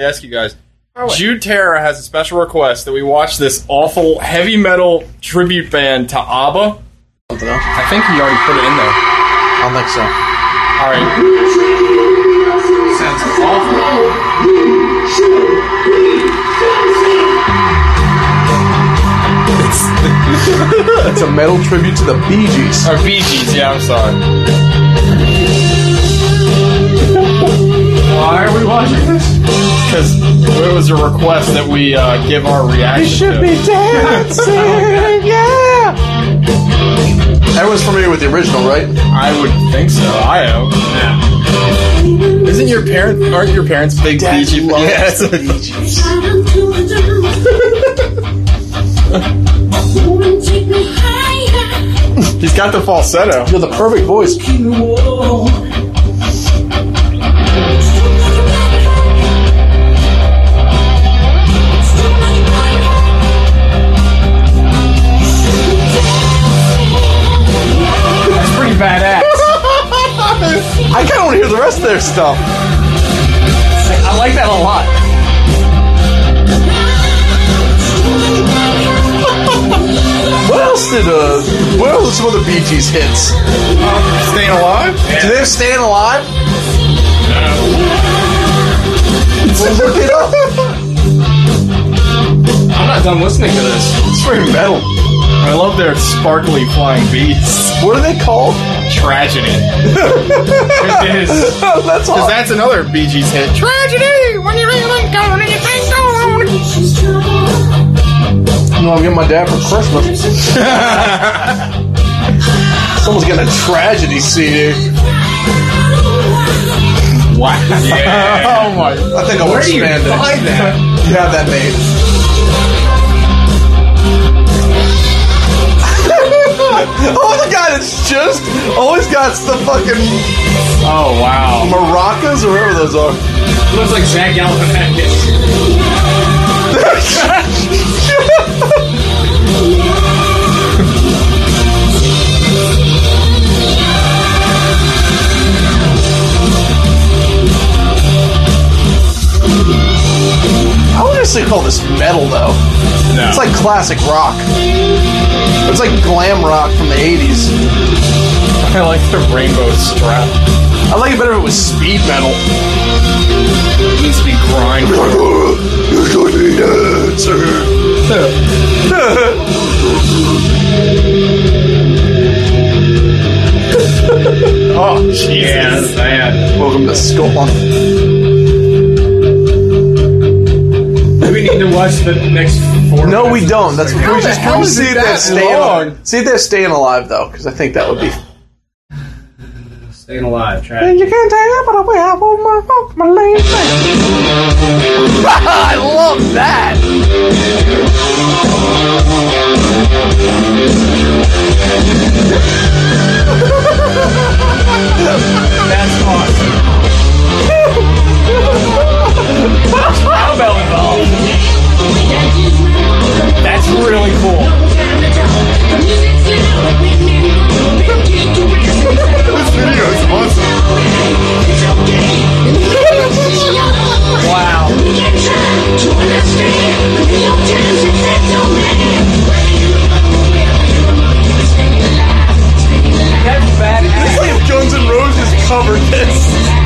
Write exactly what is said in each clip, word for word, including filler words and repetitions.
ask you guys. Jude Terra has a special request that we watch this awful heavy metal tribute band to ABBA. I think he already put it in there. I don't think so. All right. Sounds awful. It's a metal tribute to the Bee Gees. Or Bee Gees, yeah, I'm sorry. Why are we watching this? Because it was a request that we uh, give our reaction. You should to. be dancing, yeah! Everyone's familiar with the original, right? I would think so. I am. Yeah. Isn't your parent? Aren't your parents big Bee Gees? Yes, the Bee Gees. He's got the falsetto. You're the perfect voice. That's pretty badass. I kind of want to hear the rest of their stuff. I like that a lot. What else did, uh, what else are some of the Bee Gees hits? Uh, Staying Alive? Yeah. Do they have Staying Alive? No. Well, look it up. I'm not done listening to this. It's very metal. I love their sparkly flying beats. What are they called? Tragedy. It is. That's all. Because that's another Bee Gees hit. Tragedy! When you ain't going anything going. You know, I'm getting my dad for Christmas. Someone's getting a Tragedy C D. Wow. Yeah. Oh my. I think I'll Where do you expand it. find that? You have that made. Oh, the guy that's just always got the fucking Oh wow. maracas or whatever those are. Looks like Zach Galifianakis. I wouldn't necessarily call this metal though. No. It's like classic rock. It's like glam rock from the eighties. I like the rainbow strap. I like it better if it was speed metal. It needs to be grind. You should be Oh, Jesus. Yeah, that's bad. Welcome to Skull. We need to watch the next four. No, we minutes. don't. That's we How the just hell we is see it if they're that staying long? See if they're staying alive though, because I think that would be. Staying alive. Try. You can't tell, but I have on my my lane. I love that. That's awesome. Cowbell involved. That's really cool. This video is awesome. Wow. That's badass. It's like if Guns N' Roses covered this.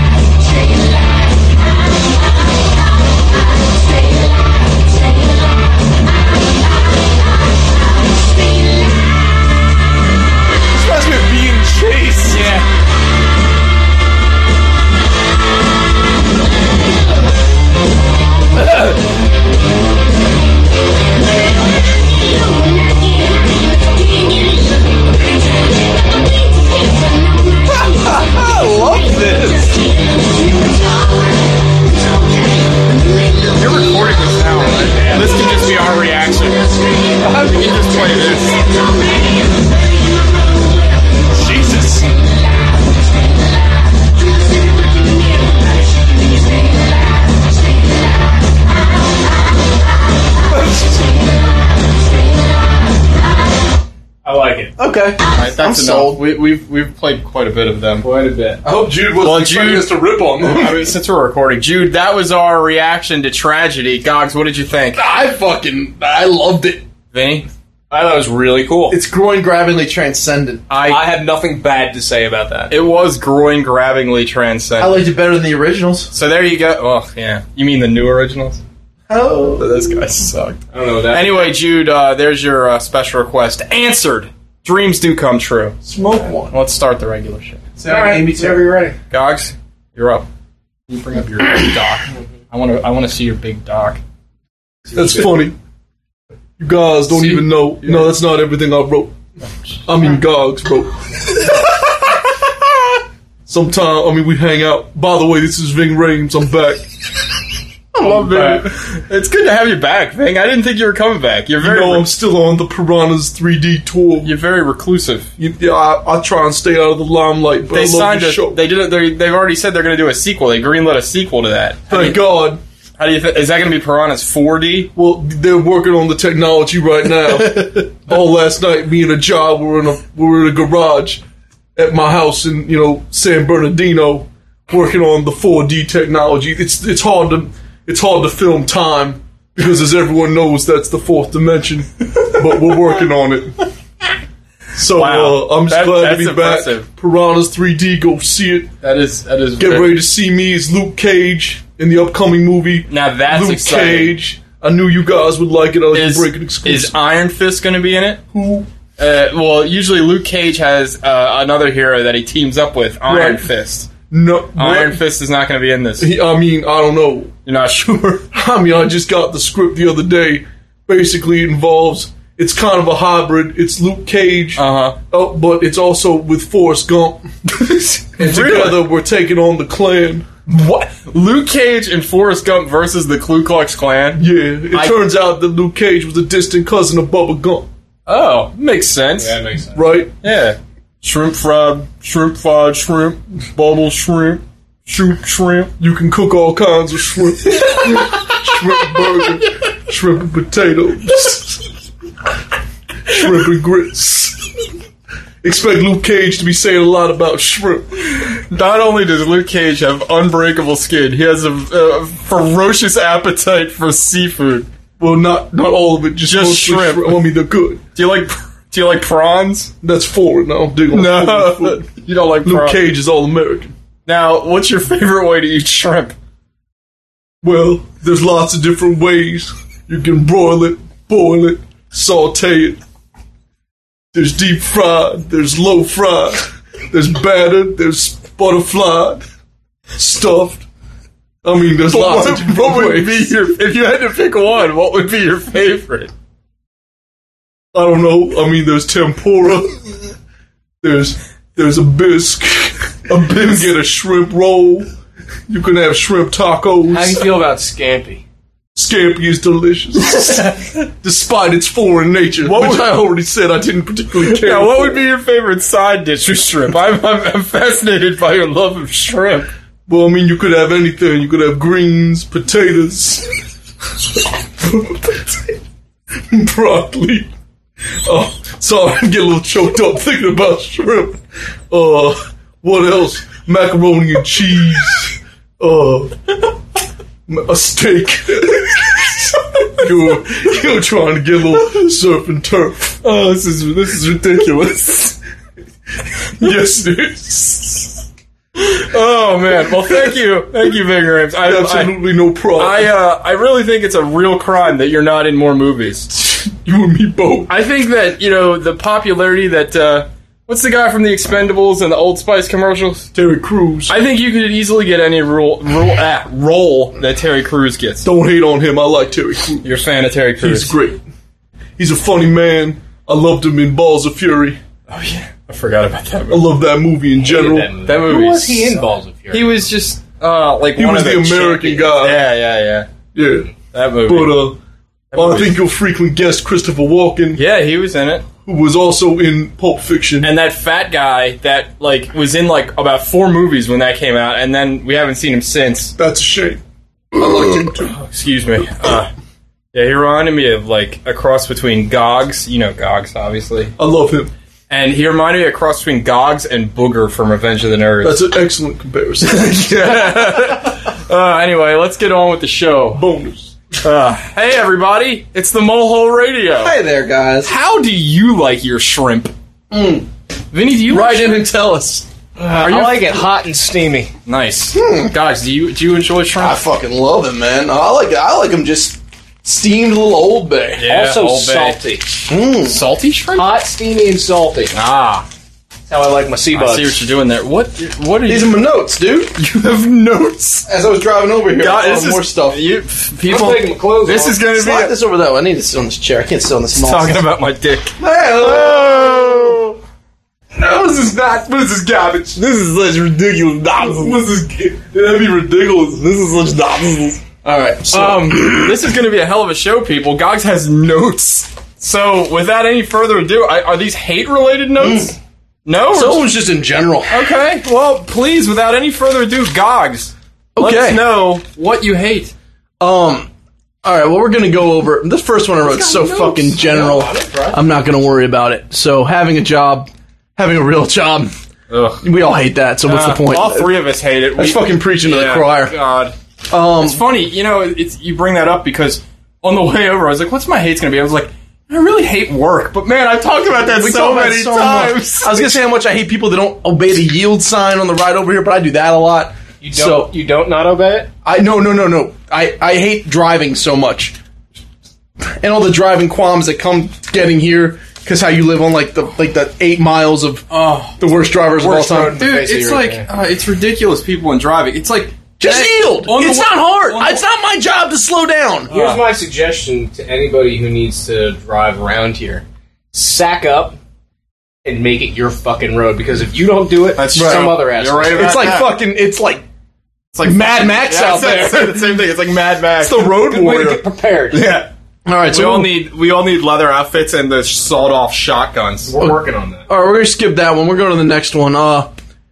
This reminds me of being chased. Yeah. I love this. You're recording this now, right? Yeah. This can just be our reaction. We can just play this. Jesus. I like it. Okay. All right, that's I'm enough. sold. We, we've we've played quite a bit of them. Quite a bit. I hope Jude wasn't Well, expecting Jude- us to rip on them. I mean, since we're recording, Jude, that was our reaction to Tragedy. Gogs, what did you think? I fucking, I loved it. Vinny? I thought it was really cool. It's groin-grabbingly transcendent. I, I have nothing bad to say about that. it was groin-grabbingly transcendent. I liked it better than the originals. So there you go. Well, yeah. You mean the new originals? Oh. Those guys sucked. I don't know that. Anyway, Jude, uh, there's your uh, special request. Answered. Dreams do come true. Smoke one. Let's start the regular shit. All right, Amy, whenever you're ready. Gogs, you're up. You bring up your big doc. I want to. I want to see your big doc. That's funny. You guys don't See? even know. No, that's not everything I wrote. I mean, Gogs wrote. Sometime, I mean, we hang out. By the way, this is Ving Rhames. I'm back. I love it. It's good to have you back, Ving. I didn't think you were coming back. You're You very. know, re- I'm still on the Piranhas three D tour. you're very reclusive. You, yeah, I, I try and stay out of the limelight, but They I love signed the a. show. They did. it- They, they've already said they're going to do a sequel. They greenlit a sequel to that. How do Thank you, God. how do you think? Is that going to be Piranha's four D? Well, they're working on the technology right now. All last night, me and a job were in a we were in a garage at my house in you know San Bernardino, working on the four D technology. It's it's hard to it's hard to film time because, as everyone knows, that's the fourth dimension. But we're working on it. So Wow. uh, I'm just That- glad to that's be impressive. back. Piranhas three D, go see it. That is. That is. Get very- ready to see me as Luke Cage in the upcoming movie. Now that's Luke exciting. Cage. I knew you guys would like it. I like Is, to break an exclusive. is Iron Fist going to be in it? Who? Uh, well, usually Luke Cage has uh, another hero that he teams up with, Iron Right. Fist. No, Iron what? Fist is not going to be in this. He- I mean, I don't know. You're not sure? I mean, I just got the script the other day. Basically, it involves. It's kind of a hybrid. It's Luke Cage, Uh huh. oh, but it's also with Forrest Gump. And together, we're taking on the Klan. What? Luke Cage and Forrest Gump versus the Ku Klux Klan? Yeah, it I- turns out that Luke Cage was a distant cousin of Bubba Gump, Oh, makes sense. Yeah, that makes sense. right? Yeah. Shrimp fried, shrimp fried shrimp, bubble shrimp, shoot shrimp. You can cook all kinds of shrimp. Shrimp burger, shrimp and potatoes, shrimp and grits. Expect Luke Cage to be saying a lot about shrimp. Not only does Luke Cage have unbreakable skin, he has a, a ferocious appetite for seafood. Well, not not all of it, just, Just mostly shrimp. I mean, they're good. Do you like Do you like prawns? That's foreign. I don't dig on No, foreign food. you don't like Luke prawns. Cage is all American. Now, what's your favorite way to eat shrimp? Well, there's lots of different ways. You can broil it, boil it, saute it. There's deep fried, there's low fried, there's battered, there's butterflied, stuffed. I mean, there's lots What, of different what would ways. be your if you had to pick one? What would be your favorite? I don't know. I mean, there's tempura. There's there's a bisque. A bisque. You can get a shrimp roll. You can have shrimp tacos. How do you feel about Scampi? Scampi is delicious, despite its foreign nature, What which would- I already said I didn't particularly care Now, what for. would be your favorite side dish with shrimp? I'm, I'm, I'm fascinated by your love of shrimp. Well, I mean, you could have anything. You could have greens, potatoes, broccoli. Oh, sorry, I get a little choked up thinking about shrimp. Uh, what else? Macaroni and cheese. Uh, a steak. you're, you're trying to get a little surf and turf. Oh, this is this is ridiculous. Yes, it is. Oh man. Well, thank you, thank you, Ving Rhames. I, I, Absolutely no problem. I, uh, I really think it's a real crime that you're not in more movies. you and me both. I think that you know the popularity that uh, what's the guy from the Expendables and the Old Spice commercials? Terry Crews. I think you could easily get any role role, ah, role that Terry Crews gets. Don't hate on him. I like Terry Crews. You're a fan of Terry Crews? He's great. He's a funny man. I loved him in Balls of Fury. Oh yeah, I forgot about that. I Movie. love that movie in general. That movie. That movie Who was is he in so- Balls of Fury? He was just uh, like He one was of the American champions. guy. Yeah, yeah, yeah. Yeah. That movie. But uh, I movie- think your frequent guest Christopher Walken, yeah, he was in it. who was also in Pulp Fiction. And that fat guy that like was in like about four movies when that came out, and then we haven't seen him since. That's a shame. I liked him too. Excuse me. Uh, Yeah, he reminded me of, like, a cross between Gogs. You know Gogs, obviously. I love him. And he reminded me of a cross between Gogs and Booger from Revenge of the Nerds. That's an excellent comparison. uh, anyway, let's get on with the show. Bonus. Uh, hey, everybody. It's the Molehole Radio. Hey there, guys. How do you like your shrimp? Mm. Vinny, do you Write like in shrimp? and tell us. Uh, Are you I like it hot and steamy. Nice. Hmm. Guys, do you do you enjoy shrimp? I fucking love them, man. I like I like them just steamed little Old Bay. Yeah, also Old Bay. salty. Mm. Salty shrimp? Hot, steamy, and salty. Ah, That's how I like my sea I bugs. see what you're doing there. What? What are These you? are my notes, dude. You have notes. As I was driving over here, God, I this found is more stuff. You people. I'm taking my clothes This off. is going to be Slide a, this over that way. I need to sit on this chair. I can't sit on this small. talking about my dick. Hey, No, this is not. What is this garbage? this is such ridiculous nonsense. What is this? That'd be ridiculous. This is such nonsense. All right, so Um, this is going to be a hell of a show, people. Gogs has notes. So, without any further ado, I, are these hate-related notes? No? so it was just in general. Okay, well, please, without any further ado, Gogs, let Okay. us know what you hate. Um. All right. Well, we're gonna go over this first one. I wrote got so notes. fucking general. I'm not gonna worry about it. So having a job, having a real job, Ugh. we all hate that. So what's Uh, the point? All three of us hate it. That's We- fucking preaching to yeah, the choir. God. Um. It's funny, you know, it's, you bring that up because on the way over, I was like, what's my hate's going to be? I was like, I really hate work. But man, I've talked about that We so talk about it many so times. much. I was gonna say how much I hate people that don't obey the yield sign on the ride over here, but I do that a lot. You don't, So you don't not obey it? I no no no no. I I hate driving so much, and all the driving qualms that come getting here because how you live on like the like the eight miles of Oh, the worst drivers Worst of all road time. in the dude, face of it's your- like, yeah. uh, it's ridiculous people in driving. It's like, Just hey, yield. on the It's wa- not hard. on the It's wa- not my job to slow down. Here's Uh. my suggestion to anybody who needs to drive around here. Sack up and make it your fucking road, because if you don't do it, That's some true. other ass. You're right about It's like that. fucking. It's like It's like Mad Max yeah, out it's- there. It's the same thing. It's like Mad Max. it's the road Good way to warrior. get prepared. Yeah. All right, We so all need we all need leather outfits and the sawed-off shotguns. We're working on that. all right, we're gonna skip that one. We're going to the next one. Uh,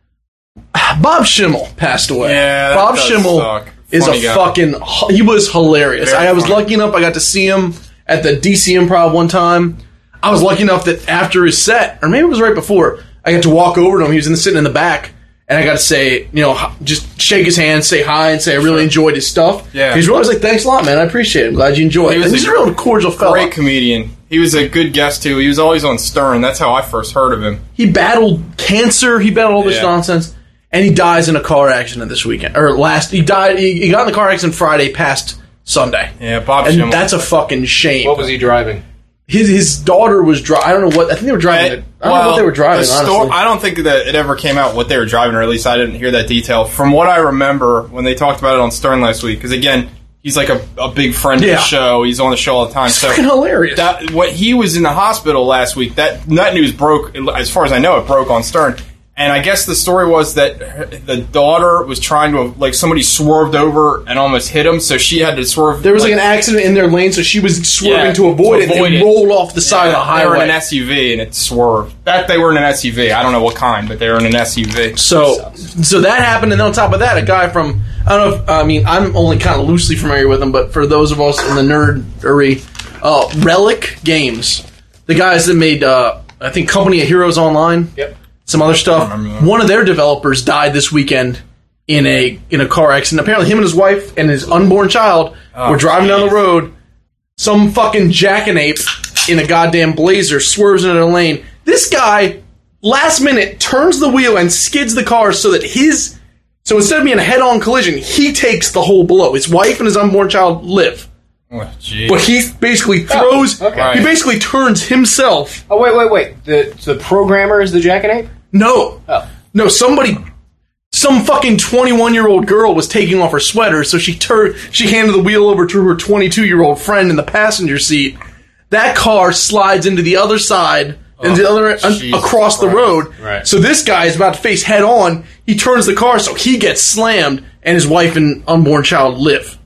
Bob Schimmel passed away. Yeah, that Bob does Schimmel suck. is Funny a guy. fucking. He was hilarious. Very I, I was funny. lucky enough. I got to see him at the D C Improv one time. I was lucky enough that after his set, or maybe it was right before, I got to walk over to him. He was in, sitting in the back, and I got to say, you know, h- just shake his hand, say hi, and say I really enjoyed his stuff. Yeah. He's really like, thanks a lot, man. I appreciate it. I'm glad you enjoyed He it. was And he's a a real cordial fella. Great comedian. He was a good guest too. He was always on Stern. That's how I first heard of him. He battled cancer. He battled all this Yeah. nonsense, and he dies in a car accident this weekend or last. He died. He, he got in the car accident Friday past Sunday. Yeah, Bob And Schimmel. that's a fucking shame. What was he driving? His his daughter was driving. I don't know what. I think they were driving. it. I don't know what they were driving. the sto- honestly, I don't think that it ever came out what they were driving, or at least I didn't hear that detail. From what I remember when they talked about it on Stern last week, because again, he's like a, a big friend of Yeah. the show. He's on the show all the time. it's So fucking hilarious. that what he was in the hospital last week. That that news broke, as far as I know, it broke on Stern. And I guess the story was that her, the daughter was trying to, like, somebody swerved over and almost hit him, so she had to swerve. there was like an accident in their lane, so she was swerving Yeah, to avoid, to it, avoid and it. it rolled off the side Yeah, of the They were in highway. an S U V and it swerved. That they were in an S U V. I don't know what kind, but they were in an S U V. So, so that happened, and then on top of that, a guy from I don't know. If, I mean, I'm only kind of loosely familiar with him, but for those of us in the nerdery, uh, Relic Games, the guys that made, uh, I think, Company of Heroes Online, Yep. some other stuff. remember that. One of their developers died this weekend in a in a car accident. Apparently, him and his wife and his unborn child Oh, were driving down geez. the road. Some fucking jackanape in a goddamn Blazer swerves into their lane. This guy, last minute, turns the wheel and skids the car so that his... So instead of being a head-on collision, he takes the whole blow. His wife and his unborn child live. Oh, jeez. But he basically throws... okay. He basically turns himself... Oh, wait, wait, wait. The the programmer is the jackanape? No. Oh. No, somebody... Some fucking twenty-one-year-old girl was taking off her sweater, so she turned. She handed the wheel over to her twenty-two-year-old friend in the passenger seat. That car slides into the other side, into the other un- Jesus across the Christ. road. Right. So this guy is about to face head on. He turns the car, so he gets slammed, and his wife and unborn child live.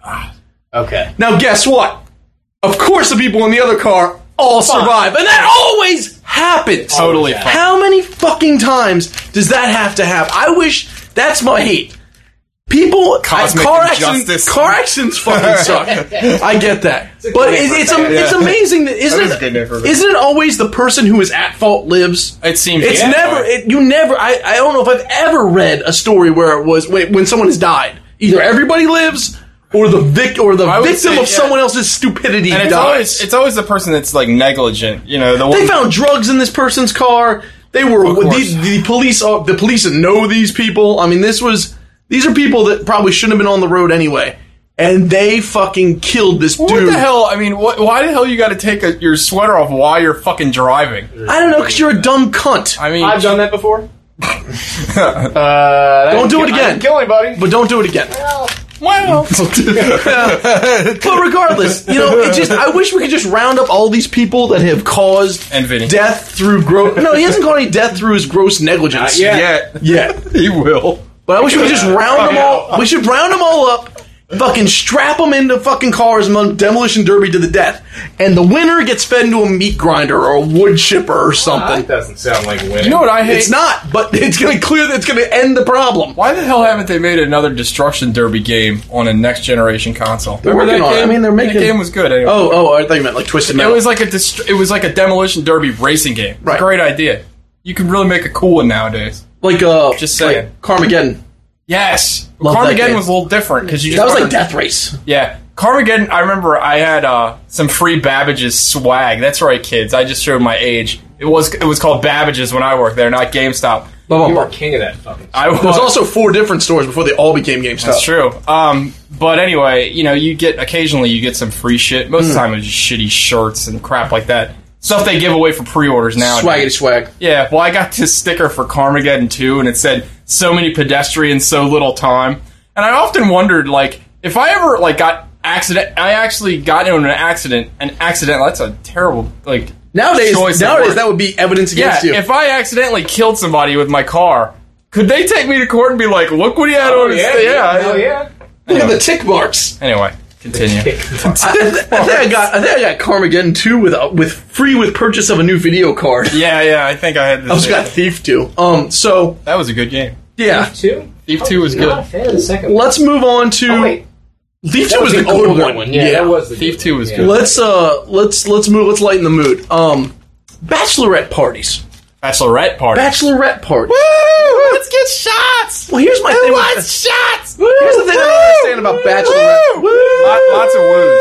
Okay. Now, guess what? Of course, the people in the other car all survive, and that always happens. Totally fine. How many fucking times does that have to happen? I wish that's my hate. People, Cosmic car injustice. accidents, car accidents fucking suck. I get that, but it, it's am- it's amazing that isn't That is a good name it? for it. Isn't it always the person who is at fault lives? It seems It's yeah. never. It, you never. I, I don't know if I've ever read a story where it was when, when someone has died. Either everybody lives, or the vic or the I would victim say, of yeah. someone else's stupidity And it's dies. always it's always the person that's like negligent. You know, the one They found drugs in this person's car. They were Of course. the, the police. uh, The police know these people. I mean, this was these are people that probably shouldn't have been on the road anyway, and they fucking killed this What dude. the hell? I mean, what, why the hell you got to take a, your sweater off while you're fucking driving? I don't know, because you're a dumb cunt. I mean, I've done that before. uh, that Don't do didn't it ki- I again. didn't kill anybody. But don't do it again. well, But regardless, you know, it just I wish we could just round up all these people that have caused And Vinny. death through gross. No, he hasn't caused any death through his gross negligence. Not yet. yeah, Yet. he will. But I wish we could just round them all. We should round them all up, fucking strap them into fucking cars and run demolition derby to the death, and the winner gets fed into a meat grinder or a wood chipper or That something. doesn't sound like winning. You know what I hate? It's not, but it's going to clear. It's going to end the problem. Why the hell haven't they made another Destruction Derby game on a next generation console? They're Remember working that on it. game? I mean, they're making- that game was good. Anyway. Oh, oh, I thought you meant like Twisted it Metal. was like a dist- it was like a Demolition Derby racing game. It's Right. a great idea. You can really make a cool one nowadays. like uh, Just saying. like Carmageddon. Yes, Love that Carmageddon game. was a little different because you just That was like fucking- Death Race. Yeah, Carmageddon. I remember I had uh, some free Babbage's swag. That's right, kids. I just showed my age. It was it was called Babbage's when I worked there, not GameStop. You were king of that fucking. I was There was also four different stores before they all became GameStop. That's true. Um, but anyway, you know, you get occasionally you get some free shit. Most Hmm. of the time, it was just shitty shirts and crap like that. Stuff they give away for pre-orders now. Swaggity swag. Yeah, well, I got this sticker for Carmageddon two, and it said, so many pedestrians, so little time. And I often wondered, like, if I ever, like, got accident, I actually got into an accident, an accident, that's a terrible, like, Nowadays, choice of nowadays word. that would be evidence Yeah, against you. if I accidentally killed somebody with my car, could they take me to court and be like, look what he had Oh, on his... yeah, yeah, hell yeah. Look at the tick marks. Anyway, continue. I, I, th- I think I got. I think I got Carmageddon two with uh, with free with purchase of a new video card. yeah, yeah, I think I had this. I also got Thief two. Um. So That was a good game. yeah, Two? Thief two was Not a good. fan of the second one. let's move on to Oh, wait. Thief That two was the older good one. Yeah, that was the Thief good two one. was Yeah. good. Let's uh. Let's let's move. Let's lighten the mood. Um. Bachelorette parties. Bachelorette party. Bachelorette parties. Woo! Let's get shots! Well, here's my thing. With, shots? here's the thing I don't understand about Bachelorette. Lot, lots of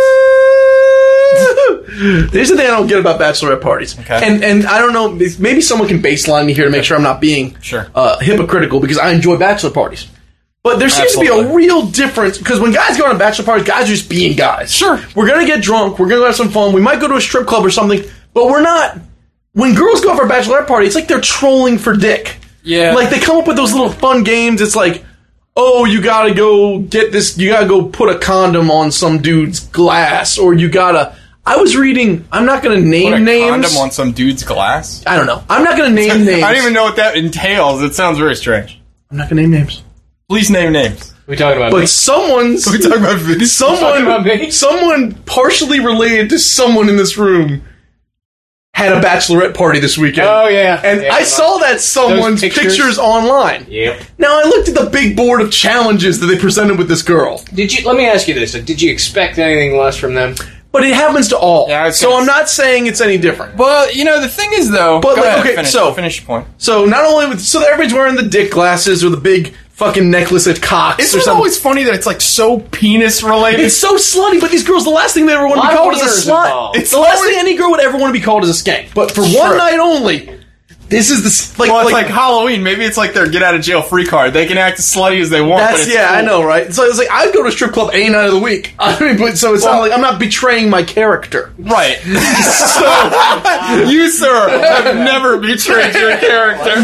woos. Here's the thing I don't get about bachelorette parties, Okay. and and I don't know. Maybe someone can baseline me here to make sure I'm not being Sure. uh, hypocritical because I enjoy bachelor parties. But there seems to be a Absolutely. real difference because when guys go on a bachelor party, guys are just being guys. Sure. We're gonna get drunk. We're gonna have some fun. We might go to a strip club or something, but we're not. When girls go for a bachelorette party, it's like they're trolling for dick. Yeah. Like they come up with those little fun games. It's like, oh, you gotta go get this. You gotta go put a condom on some dude's glass, or you gotta. I was reading. I'm not gonna name Put a names. condom on some dude's glass? I don't know. I'm not gonna name names. I don't even know what that entails. It sounds very strange. I'm not gonna name names. Please name names. We talking about But me? someone's We talking about video. someone about me? someone partially related to someone in this room had a bachelorette party this weekend. Oh, yeah. And Yeah, I saw that someone's those pictures. pictures. online. Yep. Now I looked at the big board of challenges that they presented with this girl. Did you? Let me ask you this: Did you expect anything less from them? But it happens to all. Yeah, I was so gonna I'm not saying it's any different. Well, you know, the thing is, though... But, Go like, ahead, okay, finish, so- finish your point. So not only with so everybody's wearing the dick glasses or the big fucking necklace at cocks Isn't or it something. always funny that it's, like, so penis-related? It's so slutty, but these girls, the last thing they ever want to be Lot of called is a wieners slut. involved. It's the last thing any girl would ever want to be called is a skank. But for one Sure. night only, this is the s- like. well, it's like, like, Halloween. Maybe it's like their get-out-of-jail-free card. They can act as slutty as they want, but that's it's yeah, cool. I know, right? So it's like I'd go to a strip club any night of the week. I mean, but so it's Well- not like I'm not betraying my character. Right. so, you, sir, have never betrayed your character.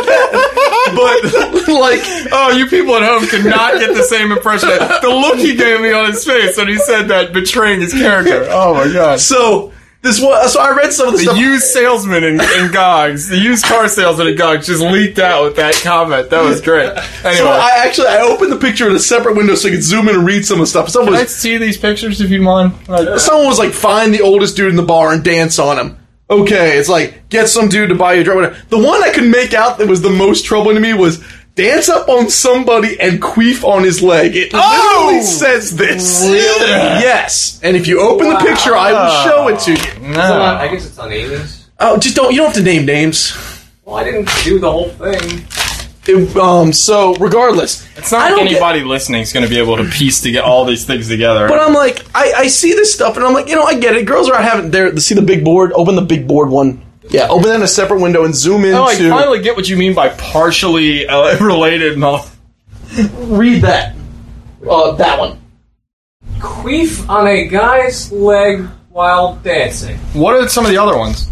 But like, Oh, you people at home could not get the same impression. The look he gave me on his face when he said that, betraying his character. Oh, my God. so this was so I read some of the, The stuff. used salesman in, in Gogs, the used car salesman in Gogs just leaked out with that comment. That was great. Anyway, So I actually I opened the picture in a separate window so I could zoom in and read some of the stuff. Someone can I was see these pictures if you mind? Like, someone was like, find the oldest dude in the bar and dance on him. Okay, it's like, get some dude to buy you a drink. Whatever. The one I could make out that was the most troubling to me was dance up on somebody and queef on his leg. It Oh! literally says this. Really? Yes. And if you open Wow. the picture, I will show it to you. It's on, I guess it's on Amy's. Oh, just don't. You don't have to name names. Well, I didn't do the whole thing. It, um. So regardless, It's not I like don't get- anybody listening is going to be able to piece to get all these things together. But I'm like, I, I see this stuff, and I'm like, you know, I get it. Girls are out having there. See the big board. Open the big board one. Yeah, open that in a separate window and zoom into. oh, I finally get what you mean by partially uh, related. And all. read that. Uh, that one. Queef on a guy's leg while dancing. What are some of the other ones?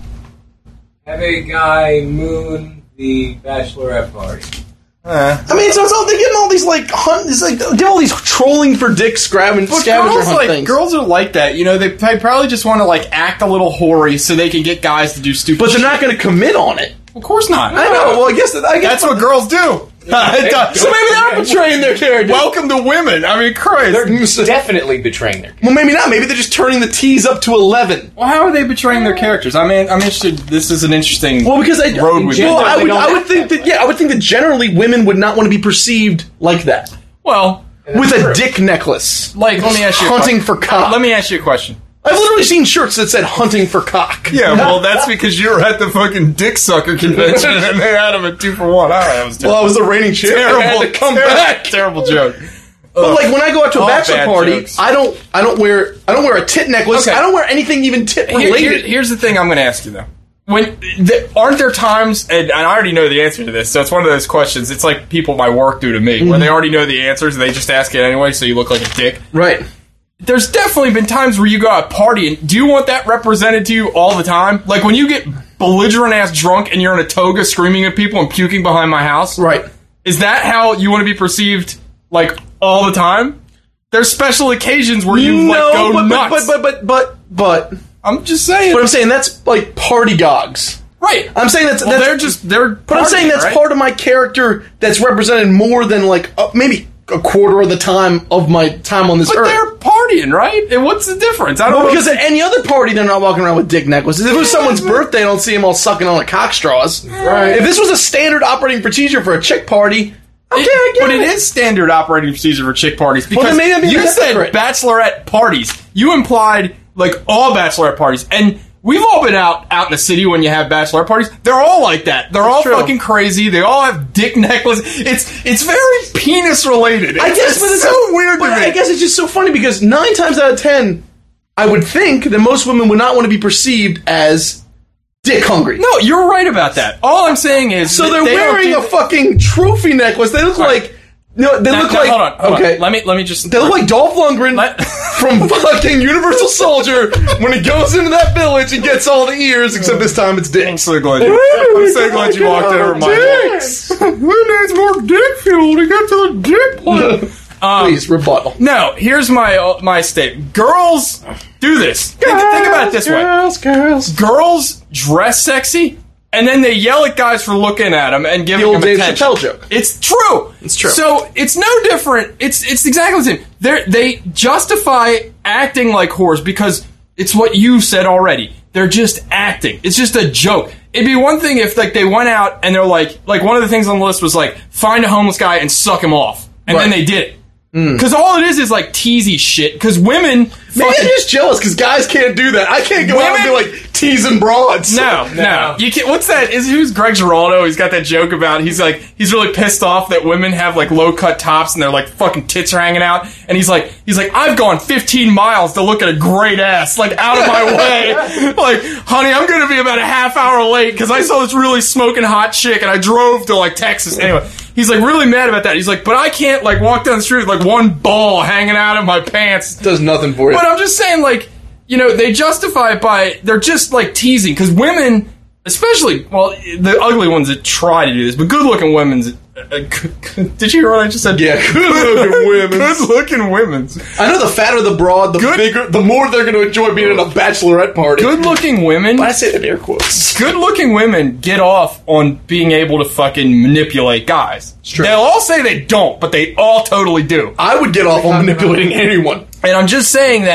Have a guy moon the bachelorette party. Uh, I mean, so it's all they're getting all these like hunt. It's like get all these trolling for dicks, grabbing but scavenger girls hunt like things. girls are like that. You know, they, they probably just want to like act a little hoary so they can get guys to do stupid. but they're shit. not going to commit on it. Of course not. I know. Well, I guess that, I guess That's what girls do. It does. So maybe they are betraying their character. Welcome to women. I mean, Christ. They're definitely betraying their. Well, maybe not. Maybe they're just turning the T's up to eleven. Well, how are they betraying their characters? I mean, I'm interested. This is an interesting. Well, because I, Road with well, gender, I they would, don't I would act think that that yeah, I would think that generally women would not want to be perceived like that well, with a dick necklace, like, let me ask you. a hunting que- for cock. Let me ask you a question. I've literally seen shirts that said "hunting for cock." Yeah, well, that's because you were at the fucking dick sucker convention and they had them at two for one. All right, that was Well, I was the reigning champ. terrible. I had to come terrible, back. Terrible joke. But like when I go out to a All bachelor bad party, jokes. I don't, I don't wear, I don't wear a tit necklace. Okay. I don't wear anything even tit Here- related. here- here's the thing I'm going to ask you though. When the, aren't there times, and, and I already know the answer to this, so it's one of those questions. It's like people at my work do to me, where they already know the answers and they just ask it anyway, so you look like a dick. Right. There's definitely been times where you go out partying. Do you want that represented to you all the time? Like when you get belligerent ass drunk and you're in a toga screaming at people and puking behind my house? Right. Is that how you want to be perceived, like, all the time? There's special occasions where you, like, go but, nuts. but, but, but, but, but, I'm just saying. but I'm saying that's like party gogs. right. I'm saying that's, Well, that's they're just, they're But I'm saying partying, that's right? part of my character that's represented more than like uh, maybe a quarter of the time of my time on this But earth. they're partying, right? And what's the difference? I don't Well, know. because at any other party, they're not walking around with dick necklaces. If it was someone's birthday, I don't see them all sucking on a cock straws. Right. If this was a standard operating procedure for a chick party, okay, I get but it. it is standard operating procedure for chick parties because then maybe I'm being you said hypocrite. bachelorette parties. You implied like all bachelorette parties, and we've all been out out in the city when you have bachelorette parties. They're all like that. They're all true. fucking crazy. They all have dick necklaces. It's it's very penis related. It's, I guess, it's but it's so weird but to me. I guess it's just so funny because nine times out of ten, I would think that most women would not want to be perceived as dick hungry. No, you're right about that. All I'm saying is, So that they're they don't wearing do- a fucking trophy necklace. They look Right. like no, they Now- look now, like hold on, hold okay. on. Let me let me just. They look like Dolph Lundgren Let- from fucking Universal Soldier when he goes into that village and gets all the ears, except this time it's I'm dicks. so glad you. I'm so glad you walked over my Dicks. We need more dick fuel to get to the dick plant. Please, rebuttal. No, here's my uh, my statement. Girls do this. Think, think about it this way. Girls, girls. Girls dress sexy, and then they yell at guys for looking at them and giving The old them Dave attention. Chappelle joke. It's true. It's true. So it's no different. It's it's exactly the same. They they justify acting like whores because it's what you said already. They're just acting. It's just a joke. It'd be one thing if like they went out and they're like like one of the things on the list was like find a homeless guy and suck him off, and Right. then they did it. Because all it is is like teasy shit. Because women, Maybe fucking- I'm just jealous because guys can't do that. I can't go out and be Women- like teasing broads. No, no, you can't. What's that? Is who's Greg Giraldo? He's got that joke about he's like he's really pissed off that women have like low cut tops and their like fucking tits are hanging out, and he's like he's like I've gone fifteen miles to look at a great ass like out of my way, like honey, I'm gonna be about a half hour late because I saw this really smoking hot chick and I drove to like Texas anyway. He's like really mad about that. He's like, but I can't like walk down the street with like one ball hanging out of my pants. Does nothing for you. But I'm just saying, like, you know, they justify it by they're just like teasing because women, especially, well, the ugly ones that try to do this, but good-looking women's. Uh, did you hear what I just said? Yeah, good-looking women's. Good-looking women's. I know the fatter the broad, the Good- bigger, the more they're going to enjoy being at a bachelorette party. Good-looking women. But I say that in air quotes. Good-looking women get off on being able to fucking manipulate guys. true. They'll all say they don't, but they all totally do. I would get off on manipulating anyone. And I'm just saying that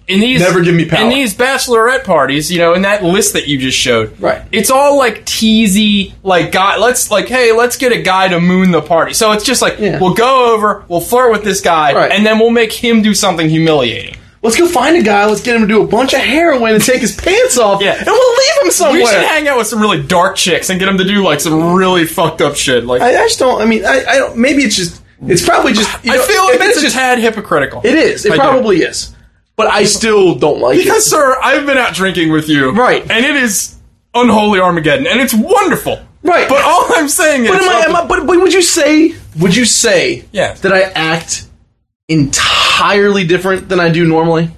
in these Never give me power. in these bachelorette parties, you know, in that list that you just showed, Right. It's all like teasy, like guy. Let's like, hey, let's get a guy to moon the party. So it's just like Yeah. we'll go over, we'll flirt with this guy, Right. and then we'll make him do something humiliating. Let's go find a guy. Let's get him to do a bunch of heroin and take his pants off. Yeah. And we'll leave him somewhere. We should hang out with some really dark chicks and get him to do like some really fucked up shit. Like I, I just don't. I mean, I, I don't. Maybe it's just. It's probably just. You I know, feel like maybe it's just. a tad hypocritical. It is. It I do. probably is. But I still don't like Because, it. sir, I've been out drinking with you. Right. And it is unholy Armageddon. And it's wonderful. Right. But all I'm saying is... But, am I, am I, but, but would you say? Would you say? Yeah. That I act entirely different than I do normally?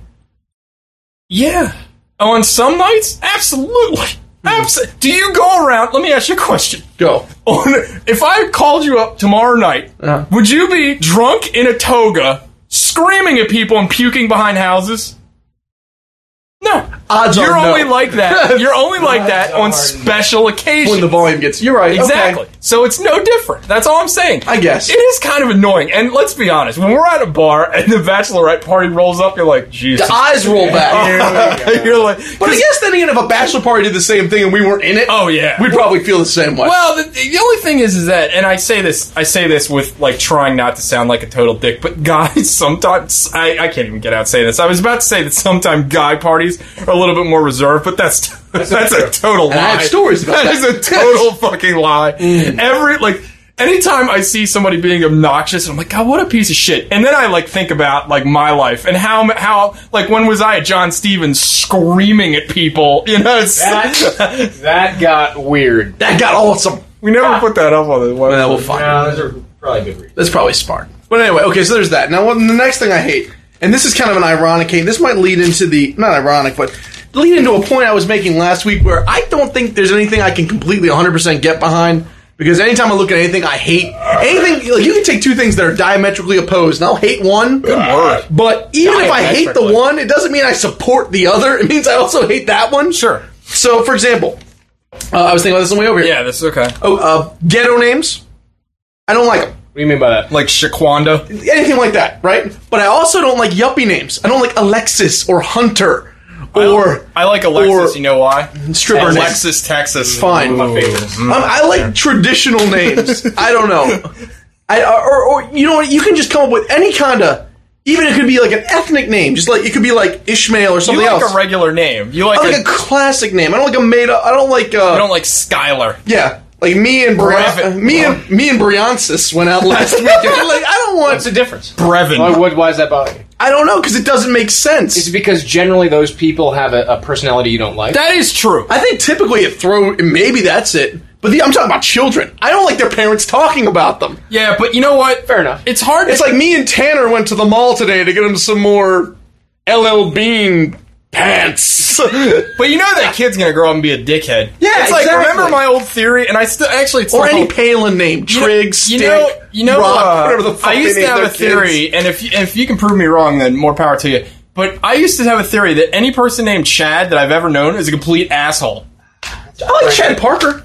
Yeah. On some nights? Absolutely. Abs- do you go around... Let me ask you a question. Go. On, if I called you up tomorrow night, Uh-huh. would you be drunk in a toga, screaming at people and puking behind houses? No. Odds You're are no. only like that. You're only like that on special occasions. When the volume gets. You're right. Exactly. Okay. So it's no different. That's all I'm saying. I guess. It is kind of annoying. And let's be honest, when we're at a bar and the bachelorette party rolls up, you're like, Jesus. The eyes roll back. You're like, But I guess then again, if a bachelor party did the same thing and we weren't in it, oh yeah, we'd probably feel the same way. Well, the, the only thing is, is that, and I say this, I say this with like trying not to sound like a total dick, but guys, sometimes I, I can't even get out saying this. I was about to say that sometimes guy parties are a little bit more reserved, but that's that's, that's a total lie. And I have stories about that. That is a total fucking lie. Every like. Anytime I see somebody being obnoxious, I'm like, God, what a piece of shit. And then I like think about like my life and how how like when was I at John Stevens screaming at people? You know, it's, That, that got weird. that got awesome. we never put that up on the website. Well, we'll find No, those are probably good reasons. That's probably smart. But anyway, okay, so there's that. Now, what, the next thing I hate, and this is kind of an ironic hate, this might lead into the, not ironic, but lead into a point I was making last week where I don't think there's anything I can completely one hundred percent get behind. Because anytime I look at anything I hate, anything, like you can take two things that are diametrically opposed, and I'll hate one. Good word. But even if I hate the Diametrically. one, it doesn't mean I support the other. It means I also hate that one. Sure. So, for example, uh, I was thinking about this on the way over here. Yeah, this is okay. Oh, uh, ghetto names. I don't like them. What do you mean by that? Like Shaquanda. Anything like that, right? But I also don't like yuppie names. I don't like Alexis or Hunter or I like Alexis. or You know why? stripper names. Alexis, Texas. Fine. My favorites. Um, I like traditional names. I don't know. I or, or you know what? You can just come up with any kind of. Even it could be like an ethnic name. Just like it could be like Ishmael or You something like else. a regular name. You like, I like a, a classic name. I don't like a made up. I don't like. Uh, you don't like Skylar. yeah, like me and Bri- Brevin. me and me and Briancis went out last weekend. Like I don't want. What's the difference? Brevin. Why, what, why is that bother you? I don't know because it doesn't make sense. Is it because generally those people have a, a personality you don't like? That is true. I think typically it throw maybe that's it. But the, I'm talking about children. I don't like their parents talking about them. Yeah, but you know what? Fair enough. It's hard. It's like me and Tanner went to the mall today to get him some more L L Bean pants. but you know that kid's gonna grow up and be a dickhead. Yeah, it's like exactly. remember my old theory, and I still actually it's or like any oh, Palin name, you know- Trig, you Stick, know, you know, Rock, uh, whatever the fuck I used they to name have a their kids. theory, and if you, if you can prove me wrong, then more power to you. But I used to have a theory that any person named Chad that I've ever known is a complete asshole, I like Chad Parker.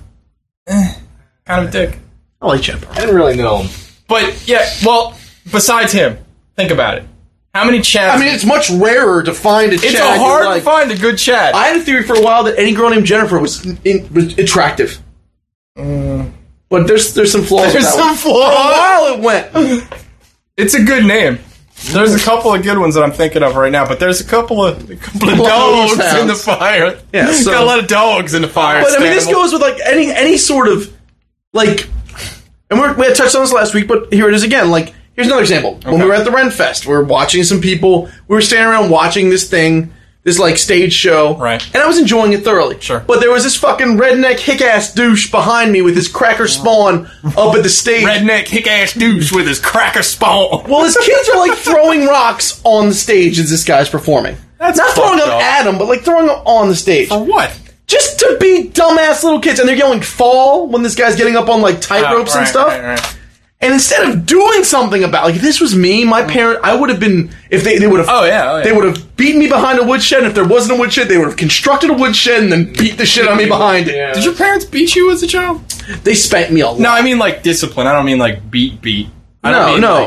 kind of a dick. I like Chad Parker. I didn't really know him. But yeah, well, besides him, think about it. How many Chads? I mean, it's much rarer to find a Chad. it's you a hard like. to find a good Chad. I had a theory for a while that any girl named Jennifer was, in, was attractive. But there's there's some flaws. There's with that some one. flaws. For a while it went. It's a good name. There's a couple of good ones that I'm thinking of right now, but there's a couple of a couple of Blow dogs in the sounds. fire. Yeah, so- got a lot of dogs in the fire. But I mean, this Stanable. goes with like any any sort of like, and we're, we had touched on this last week, but here it is again. Like, here's another example. When Okay. we were at the Ren Fest, we were watching some people. We were standing around watching this thing, this like stage show, Right. And I was enjoying it thoroughly. Sure. But there was this fucking redneck hick ass douche behind me with his cracker spawn up at the stage. redneck hick ass douche with his cracker spawn. Well, his kids are like throwing rocks on the stage as this guy's performing. That's not throwing fucked them up. at him, but like throwing them on the stage. For what? Just to be dumbass little kids, and they're yelling "fall" when this guy's getting up on like tight Oh, ropes and right, stuff. right, right. And instead of doing something about, like, if this was me, my parent, I would have been, if they, they would have, Oh, yeah, oh, yeah. they would have beaten me behind a woodshed. And if there wasn't a woodshed, they would have constructed a woodshed and then beat the shit on me behind it. Yeah. Did your parents beat you as a child? They spanked me a lot. No, I mean like discipline. I don't mean like beat beat. I no, don't mean, no, like-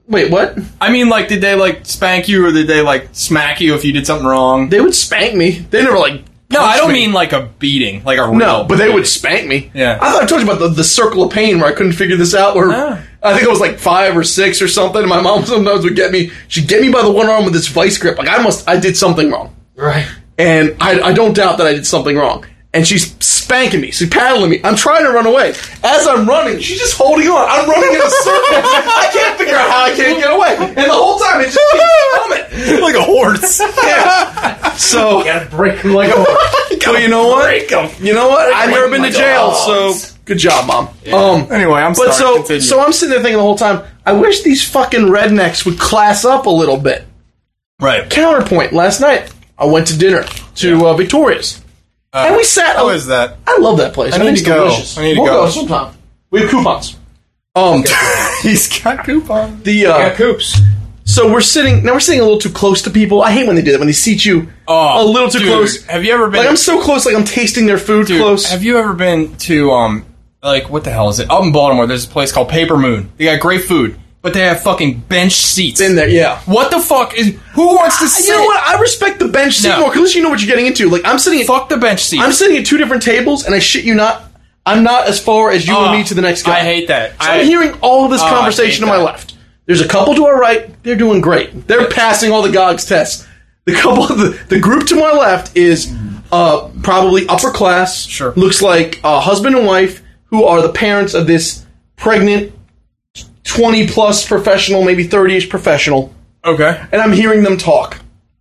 Wait, what? I mean, like, did they like spank you or did they like smack you if you did something wrong? They would spank me. They never like. No, I don't me. mean like a beating, like a real No, but they beating. would spank me. Yeah. I thought I told you about the, the circle of pain where I couldn't figure this out. Where Ah. I think I was like five or six or something. And my mom sometimes would get me. She'd get me by the one arm with this vice grip. Like I must, I did something wrong. Right. And I, I don't doubt that I did something wrong. And she's spanking me. She's paddling me. I'm trying to run away. As I'm running, she's just holding on. I'm running in a circle. I can't figure out how I can't get away. And the whole time, it just keeps coming. like a horse. Yeah. So, You gotta break him like a horse. well, you know what? You know what? I've never been to jail, so good job, Mom. Um, Anyway, I'm sorry. but so, Continue. so I'm sitting there thinking the whole time, I wish these fucking rednecks would class up a little bit. right. Counterpoint, last night, I went to dinner to uh, Victoria's. Uh, and we sat. How is that? I love that place. I think need it's to go. delicious. I need to we'll go. go sometime. We have coupons. Um, He's got coupons. the Yeah, uh, Coops. so we're sitting now. We're sitting a little too close to people. I hate when they do that. When they seat you Oh, a little too dude, close. Have you ever been? Like I'm so close. Like I'm tasting their food dude, close. Have you ever been to um like what the hell is it? Up in Baltimore, there's a place called Paper Moon. They got great food, but they have fucking bench seats in there, yeah. What the fuck is? Who wants to sit? You know what? I respect the bench seat No. more because you know what you're getting into. Like I'm sitting. At, Fuck the bench seat. I'm sitting at two different tables, and I shit you not. I'm not as far as you Oh, and me to the next guy. I hate that. So I- I'm hearing all of this Oh, I conversation to hate my that. left. There's a couple to our right. They're doing great. They're passing all the G O G S tests. The couple, the, the group to my left is uh, probably upper class. Sure. Looks like a husband and wife who are the parents of this pregnant twenty plus professional, maybe thirty-ish professional. Okay. And I'm hearing them talk.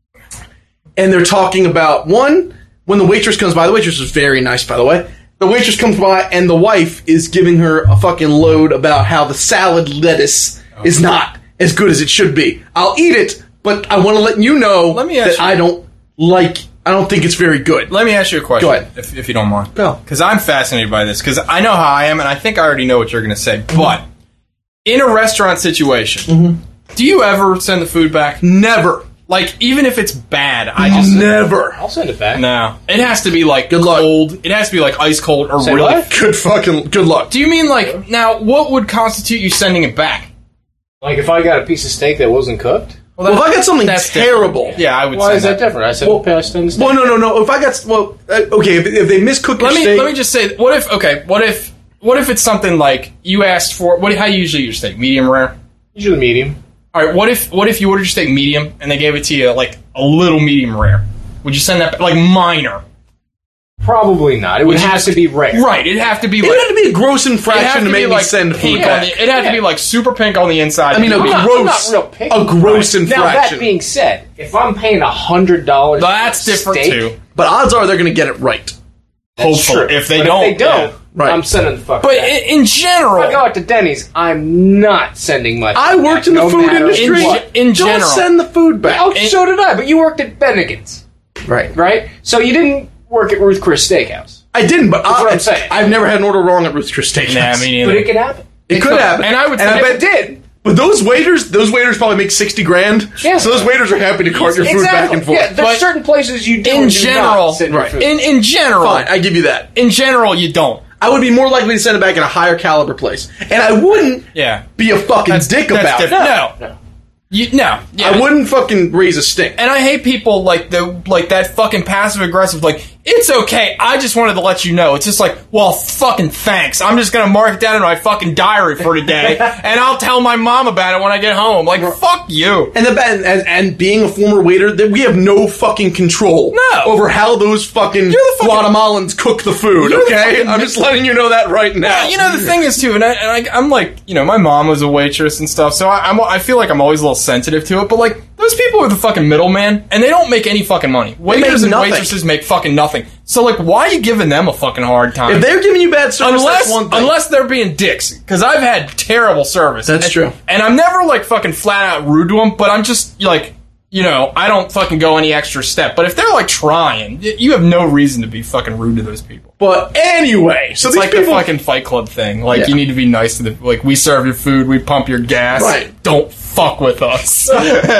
And they're talking about, one, when the waitress comes by, the waitress is very nice, by the way. The waitress comes by, and the wife is giving her a fucking load about how the salad lettuce is not as good as it should be. I'll eat it, but I want to let you know Let me ask that you- I don't like, I don't think it's very good. Let me ask you a question. Go ahead. If, if you don't mind. Go. Because I'm fascinated by this. Because I know how I am, and I think I already know what you're going to say. Mm-hmm. But in a restaurant situation, do you ever send the food back? Never. Like, even if it's bad, I just... Never. I'll send it back. No. It has to be, like, Good luck. cold. It has to be, like, ice cold or Say really... what? Good fucking, good luck. Do you mean, like... Now, what would constitute you sending it back? Like if I got a piece of steak that wasn't cooked. Well, if I got something that's terrible... different. Yeah, I would Why send is that different? I said, Well- well, I send the steak. Well, no, no, no. If I got... Well, uh, okay, if, if they miscook your Let me, steak... let me just say, what if... Okay, what if... What if it's something like you asked for... What? How you usually eat your steak? Medium rare? Usually medium. All right, what if what if you ordered your steak medium and they gave it to you like a little medium rare? Would you send that back? Like minor? Probably not. It would Would you have just- to be rare. Right, it'd have to be It like had to be a gross it'd have infraction to be make me like send food pink on back. the, it'd have to be Yeah. like super pink on the inside. I mean, a I'm not- I'm gross, not real picky. a gross Now that infraction. being said, if I'm paying a hundred dollars, That's different too. But odds are they're going to get it right. Hopefully, True. if they But don't, if they don't, yeah. Right. I'm sending the fuck. But back. in, in general, if I go out to Denny's, I'm not sending my. I food worked back, in the no food matter industry. what. In Don't general. send the food back. Oh, so did I. But you worked at Bennigan's, Right. right? So you didn't work at Ruth Chris Steakhouse. I didn't, but I, what I'm saying. I've never had an order wrong at Ruth's Chris Steakhouse. nah, me neither. But it could happen. It could happen, And I would and say I If bet it did, But those waiters, those waiters probably make sixty grand. Yeah. So those waiters are happy to cart your food exactly. back and forth. Yeah, there's But certain places you do in and do general, not send your right. food. in in general, Fine, I give you that. in general, you don't. I would be more likely to send it back in a higher caliber place, and I wouldn't Yeah, be a fucking that's dick that's about different. it. No, No. You, no, yeah. I wouldn't fucking raise a stink. And I hate people like the like that fucking passive aggressive. Like, it's okay. I just wanted to let you know. It's just like, well, fucking thanks. I'm just gonna mark it down in my fucking diary for today, and I'll tell my mom about it when I get home. Like, fuck you. And, the, and, and and being a former waiter, that we have no fucking control No. over how those fucking, the fucking- Guatemalans cook the food. You're the Okay, fucking- I'm just letting you know that right now. You know, the thing is too, and, I, and I, I'm like, you know, my mom was a waitress and stuff, so I, I'm, I feel like I'm always a little sensitive to it. But like, those people are the fucking middleman, and they don't make any fucking money. Waiters and nothing. waitresses make fucking nothing. So like, why are you giving them a fucking hard time? If they're giving you bad service, Unless, that's one thing. unless they're being dicks, because I've had terrible service. That's And- true. And I'm never like fucking flat out rude to them, but I'm just like, you know, I don't fucking go any extra step. But if they're like trying, y- you have no reason to be fucking rude to those people. But anyway, so It's these like people, the fucking Fight Club thing. Like, Yeah. you need to be nice to the, like, we serve your food, we pump your gas. Right. Don't fuck with us.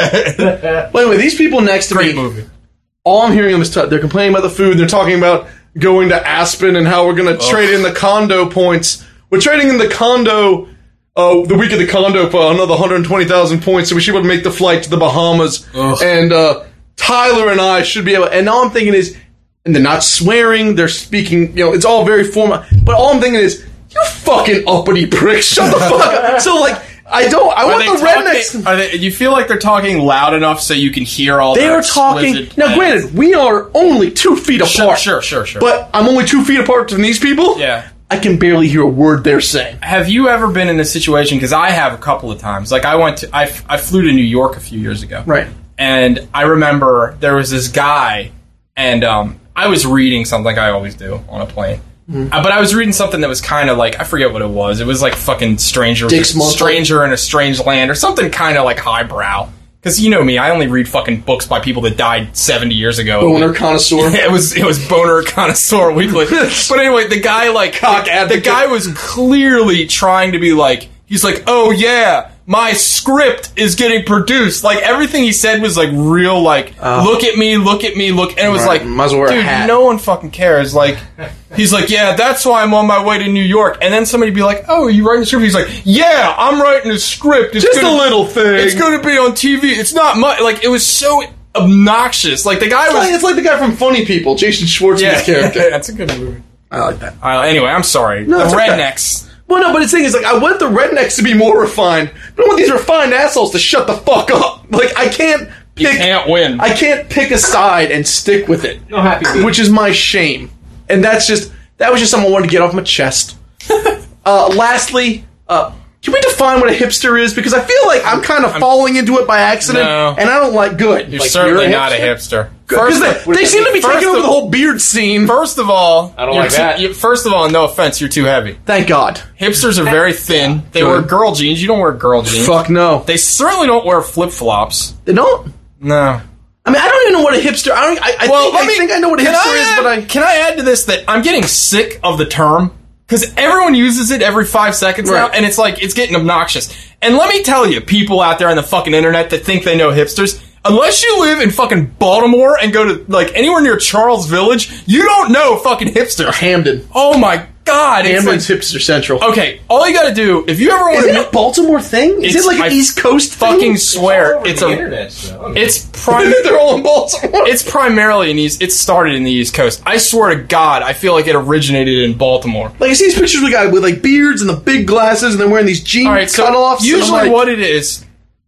Well, anyway, these people next to Great me, movie. all I'm hearing them is t- they're complaining about the food. They're talking about going to Aspen and how we're going to trade in the condo points. We're trading in the condo uh, the week of the condo for another one hundred twenty thousand points, so we should be able to make the flight to the Bahamas. Ugh. And uh, Tyler and I should be able. And all I'm thinking is, and they're not swearing, they're speaking. You know, it's all very formal. But all I'm thinking is, you fucking uppity prick, shut the fuck up. So like. I don't. I Are want they the talking, rednecks. Are they, you feel like they're talking loud enough so you can hear all They their are talking. exquisite Now, plans? granted, we are only two feet Sure, apart. sure, sure, sure. But I'm only two feet apart from these people. Yeah. I can barely hear a word they're saying. Have you ever been in a situation, because I have a couple of times, like I went to, I, I flew to New York a few years ago. Right. And I remember there was this guy, and um, I was reading something like I always do on a plane. Mm-hmm. Uh, but I was reading something that was kind of like, I forget what it was. It was like fucking Stranger, Dick's Monthly. Stranger in a Strange Land, or something kind of like highbrow. Because you know me, I only read fucking books by people that died seventy years ago. Boner connoisseur. it was it was Boner Connoisseur Weekly. But anyway, the guy like Cock the, the advocate. guy was clearly trying to be like, he's like, oh yeah, my script is getting produced. Like everything he said was like real, like Oh. look at me, look at me, look, and it was Right, like, might as well wear a dude, hat. no one fucking cares. Like he's like, yeah, that's why I'm on my way to New York. And then somebody be like, oh, are you writing a script? He's like, yeah, I'm writing a script. It's Just gonna, a little thing. It's going to be on T V. It's not much. Like it was so obnoxious. Like the guy It's was. like, it's like the guy from Funny People, Jason Schwartzman's character. That's a good movie. I like that. Uh, anyway, I'm sorry. No, the it's okay. rednecks. Well, no, but the thing is, like, I want the rednecks to be more refined. But I want these refined assholes to shut the fuck up. Like, I can't You pick. can't win. I can't pick a side and stick with it. No happy medium. Which is my shame. And that's just, that was just something I wanted to get off my chest. uh, lastly, uh, can we define what a hipster is? Because I feel like I'm kind of falling into it by accident, No. and I don't like good. You're Like, certainly you're not a hipster. Because First, they, they seem to be first taking over of- the whole beard scene. first of all, I don't you're like too- that. you- first of all, no offense, you're too heavy. Thank God. Hipsters are very thin. They Good. wear girl jeans. You don't wear girl jeans. Fuck no. They certainly don't wear flip flops. They don't. No. I mean, I don't even know what a hipster. I don't. I, I, Well, think, let I me- think I know what a can hipster is, add, but I. can I add to this that I'm getting sick of the term because everyone uses it every five seconds now, Right. and it's like it's getting obnoxious. And let me tell you, people out there on the fucking internet that think they know hipsters, unless you live in fucking Baltimore and go to like anywhere near Charles Village, you don't know fucking hipsters. Hamden. Oh my god, it's Hamden's like- hipster central. okay. All you got to do if you ever want Is to it a Baltimore thing? Is It's- it like an I East Coast thing? fucking swear All over it's the a internet, so, I mean, it's prim- They're all in Baltimore. It's primarily in East. It started in the East Coast. I swear to God, I feel like it originated in Baltimore. Like, I see these pictures of a guy with, like, beards and the big glasses, and they're wearing these jean All right, so cutoffs. and I'm usually like, what it is,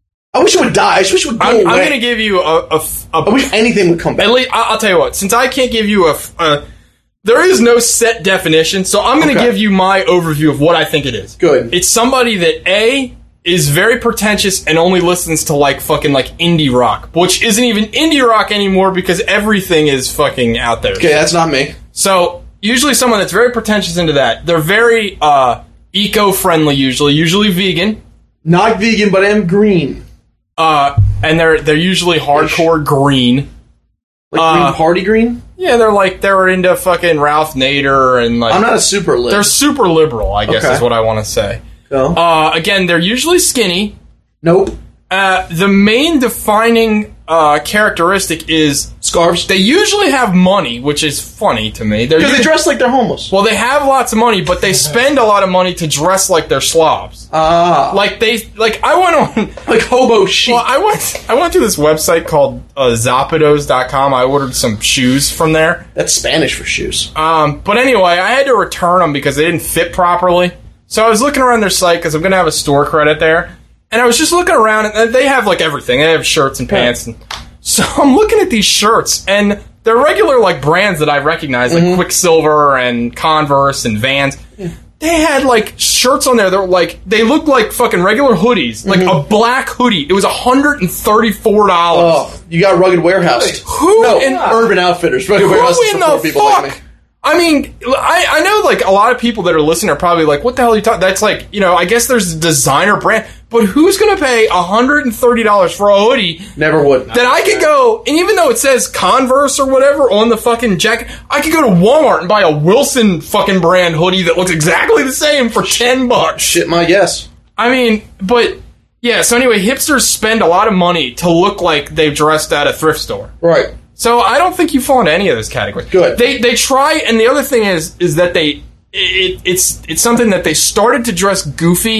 I wish it would die. I just wish it would go I'm, away. I'm going to give you a. a, f- a- I wish anything would come back. at least, I- I'll tell you what. Since I can't give you a, f- a there is no set definition, so I'm going to Okay. give you my overview of what I think it is. Good. It's somebody that A is very pretentious and only listens to like fucking like indie rock, which isn't even indie rock anymore because everything is fucking out there. Okay, that's not me. So usually someone that's very pretentious into that. They're very uh, eco-friendly. Usually, usually vegan, Not vegan, but I'm green. uh, and they're they're usually hardcore green. Like Uh, green party green? Yeah, they're like they're into fucking Ralph Nader and like I'm not a super lib. they're super liberal. I guess Okay. is what I want to say. No. Uh, again, they're usually skinny. Nope. Uh, the main defining uh, characteristic is Scarves. they usually have money, which is funny to me. They're Because they usually- dress like they're homeless. well, they have lots of money, but they spend a lot of money to dress like they're slobs. Ah. Like they, like I went on. like hobo chic. Well, I went. I went to this website called uh, Zapatos dot com. I ordered some shoes from there. That's Spanish for shoes. Um, but anyway, I had to return them because they didn't fit properly. So I was looking around their site because I'm going to have a store credit there, and I was just looking around, and they have like everything. They have shirts and pants, and so I'm looking at these shirts, and they're regular like brands that I recognize, like Quicksilver and Converse and Vans. They had like shirts on there that were like they looked like fucking regular hoodies, like a black hoodie. It was one hundred and thirty-four dollars. Oh, you got Rugged Warehouse. Who No, in Urban Outfitters. Rugged Warehouse Who is in for the poor people fuck? like me. I mean, I, I know like a lot of people that are listening are probably like, what the hell are you talking? That's like, you know, I guess there's a designer brand, but who's going to pay one hundred thirty dollars for a hoodie Never would. that I could go, and even though it says Converse or whatever on the fucking jacket, I could go to Walmart and buy a Wilson fucking brand hoodie that looks exactly the same for ten bucks. Shit, my guess. I mean, but yeah, so anyway, hipsters spend a lot of money to look like they've dressed at a thrift store. Right. So I don't think you fall into any of those categories. Good. They they try, and the other thing is is that they it, it's it's something that they started to dress goofy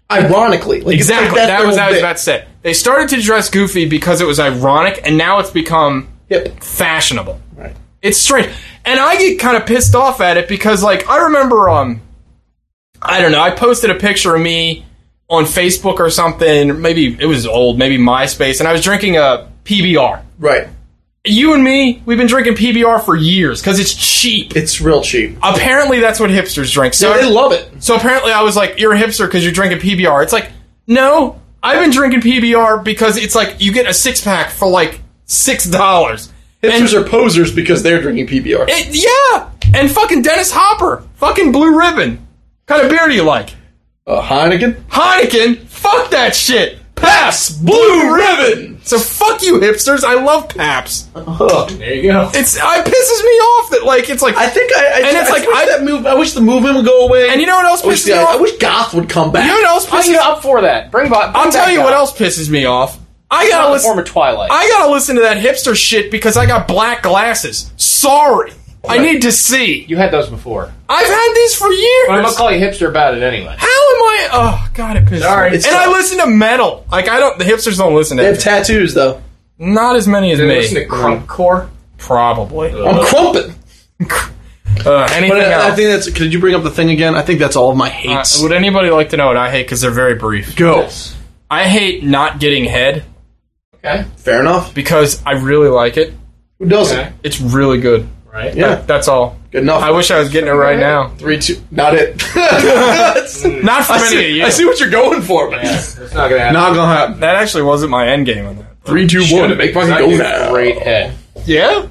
Ironically. Like, it's Exactly. like that's that their was what I whole was bit. about to say. They started to dress goofy because it was ironic, and now it's become Hip. fashionable. Right. It's strange. And I get kind of pissed off at it because, like, I remember, um, I don't know, I posted a picture of me on Facebook or something. Maybe it was old, maybe MySpace, and I was drinking a P B R. Right. You and me, we've been drinking P B R for years because it's cheap. It's real cheap. Apparently, that's what hipsters drink. So Yeah, they love it. So apparently I was like, you're a hipster because you're drinking P B R. It's like, no, I've been drinking P B R because it's like you get a six-pack for like six dollars. Hipsters are posers because they're drinking P B R. It, yeah! And fucking Dennis Hopper. Fucking Blue Ribbon. What kind of beer do you like? Uh, Heineken? Heineken? Fuck that shit! Pabst Blue Ribbon! So fuck you hipsters, I love Pabst. Ugh. There you go. It's, it pisses me off that like, it's like... I think I, I, And it's I like, wish I- that move. I wish the movement would go away. and you know what else I wish, pisses the, me I off? wish goth would come back. You know what else I'm pisses up for that. Bring, bring I'll tell back you up. what else pisses me off. I Not gotta in the listen... form of Twilight. I gotta listen to that hipster shit because I got black glasses. Sorry. I need to see. You had those before. I've had these for years. But I'm gonna call you hipster about it anyway. How am I? Oh God, it pisses Sorry. me. It's And I tough. listen to metal. Like I don't. The hipsters don't listen to They have it. tattoos, though. Not as many as Did you me. listen to Crumpcore? Probably. I'm crumping. Uh, anything But I, I else? think that's. Could you bring up the thing again? I think that's all of my Uh, hates. would anybody like to know what I hate? Because they're very brief. Go. I hate not getting head Okay. Fair enough. because I really like it. Who doesn't? Okay. It's really good. Right. Yeah. That- that's all. Good enough. I wish I was getting it right now. Three, two. Not it. Not for I many of see, you. I see what you're going for, man. Yeah, it's not gonna happen. Not gonna happen. That actually wasn't my end game on that. Three, two, one. Should've. Make fucking That go dude's now. Great head. Yeah.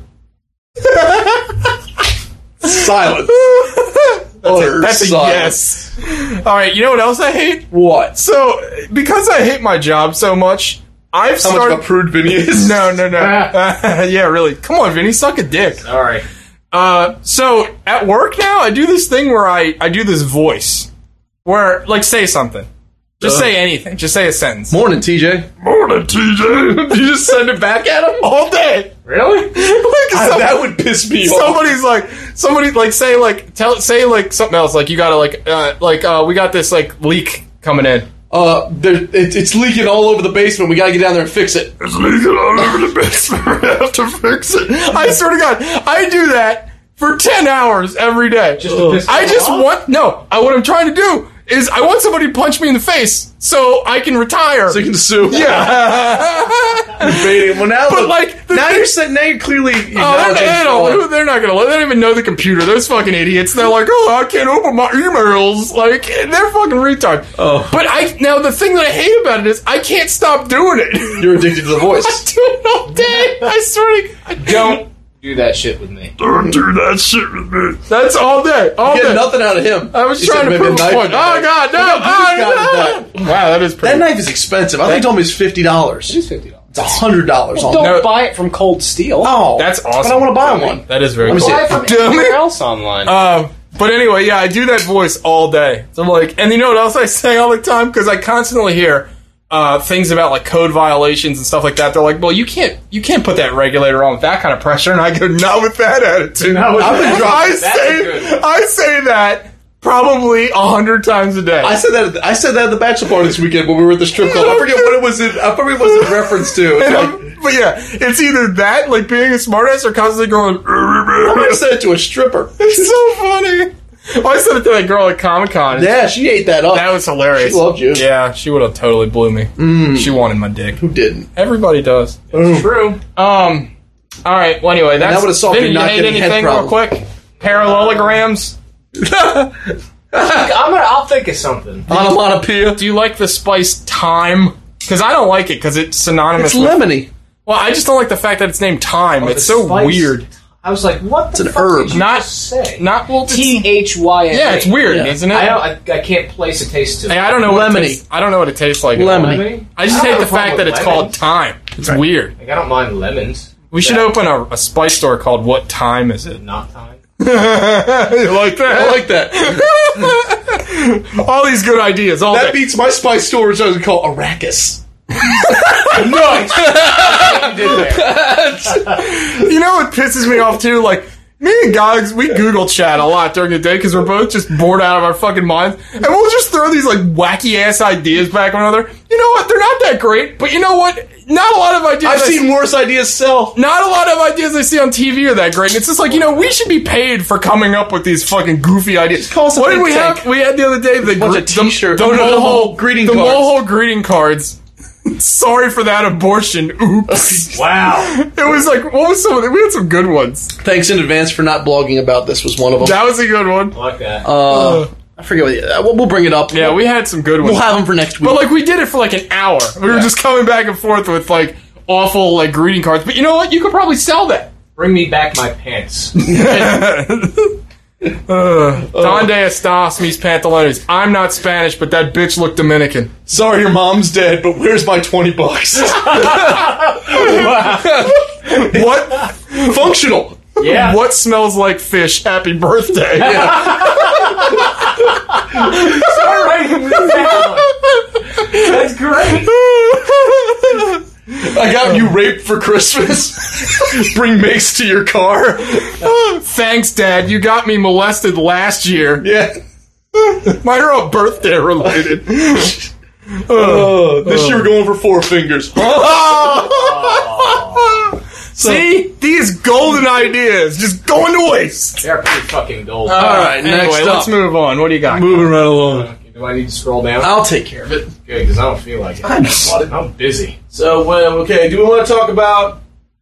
Silence. Utter That's a silence. yes. All right. You know what else I hate? What? So, because I hate my job so much, I've How started. much of a prude Vinny is? No, no, no. Yeah, really. Come on, Vinny, suck a dick. Sorry. Uh, so at work now, I do this thing where I I do this voice, where like say something, just Uh. say anything, just say a sentence. Morning, T J. Morning, T J. You just send it back at him? All day. Really? Like, Ah, some- that would piss me off. Somebody's like, somebody like say like tell say like something else. Like you gotta like uh like uh we got this like leak coming in. Uh, there, it, it's leaking all over the basement. We gotta get down there and fix it. It's leaking all over the basement. We have to fix it. I swear to God, I do that for ten hours every day. Just to piss I them just off? want no. I, what I'm trying to do is I want somebody to punch me in the face so I can retire. So you can sue. yeah. Debating. Well, now, But, look, like, the now thing- you're saying, now you're clearly Oh, they, acknowledging they fraud. don't, they're not gonna. They don't even know the computer. Those fucking idiots. They're like, oh, I can't open my emails. Like they're fucking retard. Oh. But I now the thing that I hate about it is I can't stop doing it. You're addicted to the I voice. do it all day. I swear to God. Don't do that shit with me. Don't do that shit with me. That's all day. All You day. get nothing out of him. I was Except trying to maybe a prove a knife point. in the Oh back. God, no! Look how Oh, blue he's got no. with Wow, that is pretty. That knife is expensive. I think he told me it's fifty dollars. It's fifty dollars. It's a hundred dollars on Don't No. buy it from Cold Steel. Oh, That's awesome. But I want to buy one. That is very Let me cool. see Buy it. it from Dummy. anywhere else online. Um, but anyway, yeah, I do that voice all day. So I'm like, and you know what else I say all the time? Because I constantly hear uh, things about like code violations and stuff like that. They're like, well, you can't, you can't put that regulator on with that kind of pressure. And I go, not with that attitude. Not with I've been that. dropping- I That's say, good. I say that probably a hundred times a day. I said that. At the, I said that at the bachelor party this weekend when we were at the strip club. I forget what it was. In, I forget what it was in reference to. It's And like, I'm- but yeah, it's either that, like being a smartass, or constantly going. I'm gonna send it to a stripper. It's so funny. Well, I said it to that girl at Comic Con. Yeah, she ate that up. That was hilarious. She loved you. Yeah, she would have totally blew me. She wanted my dick. Who didn't? Everybody does. True. Um. All right. Well, anyway, that's. that would've solved Vinny, your you not hate getting head anything real problem. quick? Parallelograms. I'm gonna. I'll think of something. Onomatopoeia. Do you like the spice thyme? Because I don't like it because it's synonymous. It's with, lemony. Well, I just don't like the fact that it's named thyme. Oh, it's the so spice. weird. I was like, what the an fuck herb. did you Not- just say? Not well. it's- T H Y N. Yeah, it's weird, Yeah. isn't it? I don't. I, I can't place a taste to it. Hey, I don't know what it Lemony. tastes, I don't know what it tastes like. at all. Lemony. Lemony? I just I don't hate have the a problem fact that with it's lemons. called thyme. It's Right. weird. Like, I don't mind lemons. We should open a, a spice store called What Time Is It? Not time. You like that? I like that. All these good ideas. All That day. beats my spice store, which I was called Arrakis. Nice. You did there. You know what pisses me off too? Like Me and Gogs, we Google chat a lot during the day because we're both just bored out of our fucking minds. And we'll just throw these, like, wacky-ass ideas back on another. You know what? They're not that great, but you know what? Not a lot of ideas. I've I seen see, worse ideas sell. Not a lot of ideas I see on T V are that great. And it's just like, you know, we should be paid for coming up with these fucking goofy ideas. call us a What did think we tank. have? We had the other day the, bunch gre- of t-shirt- the, the, oh, no, the Mohole greeting the cards. Mohole greeting cards. Sorry for that abortion. Oops. Wow. It was like, what was some of the, we had some good ones. Thanks in advance for not blogging about this was one of them. That was a good one. I like that. Uh, I forget what. Uh, we'll, we'll bring it up. Yeah, we had some good ones. We'll have them for next week. But like we did it for like an hour. We were just coming back and forth with like awful like greeting cards. But you know what? You could probably sell that. Bring me back my pants. Uh, Donde estas mis pantalones? I'm not Spanish, but that bitch looked Dominican. Sorry, your mom's dead, but where's my twenty bucks? What? Functional. Yeah. What smells like fish? Happy birthday. Start writing this down. That's great. I got you raped for Christmas. Bring Mace to your car. Thanks, Dad. You got me molested last year. Yeah. Mine are all birthday related. Oh, this year we're going for four fingers. See? These golden ideas just going to waste. They're pretty fucking gold. All right, Anyway, next let's up. move on. What do you got? Moving right along. Okay, do I need to scroll down? I'll take care of it. Good, because I don't feel like it. I'm busy. So, well, okay, do we want to talk about...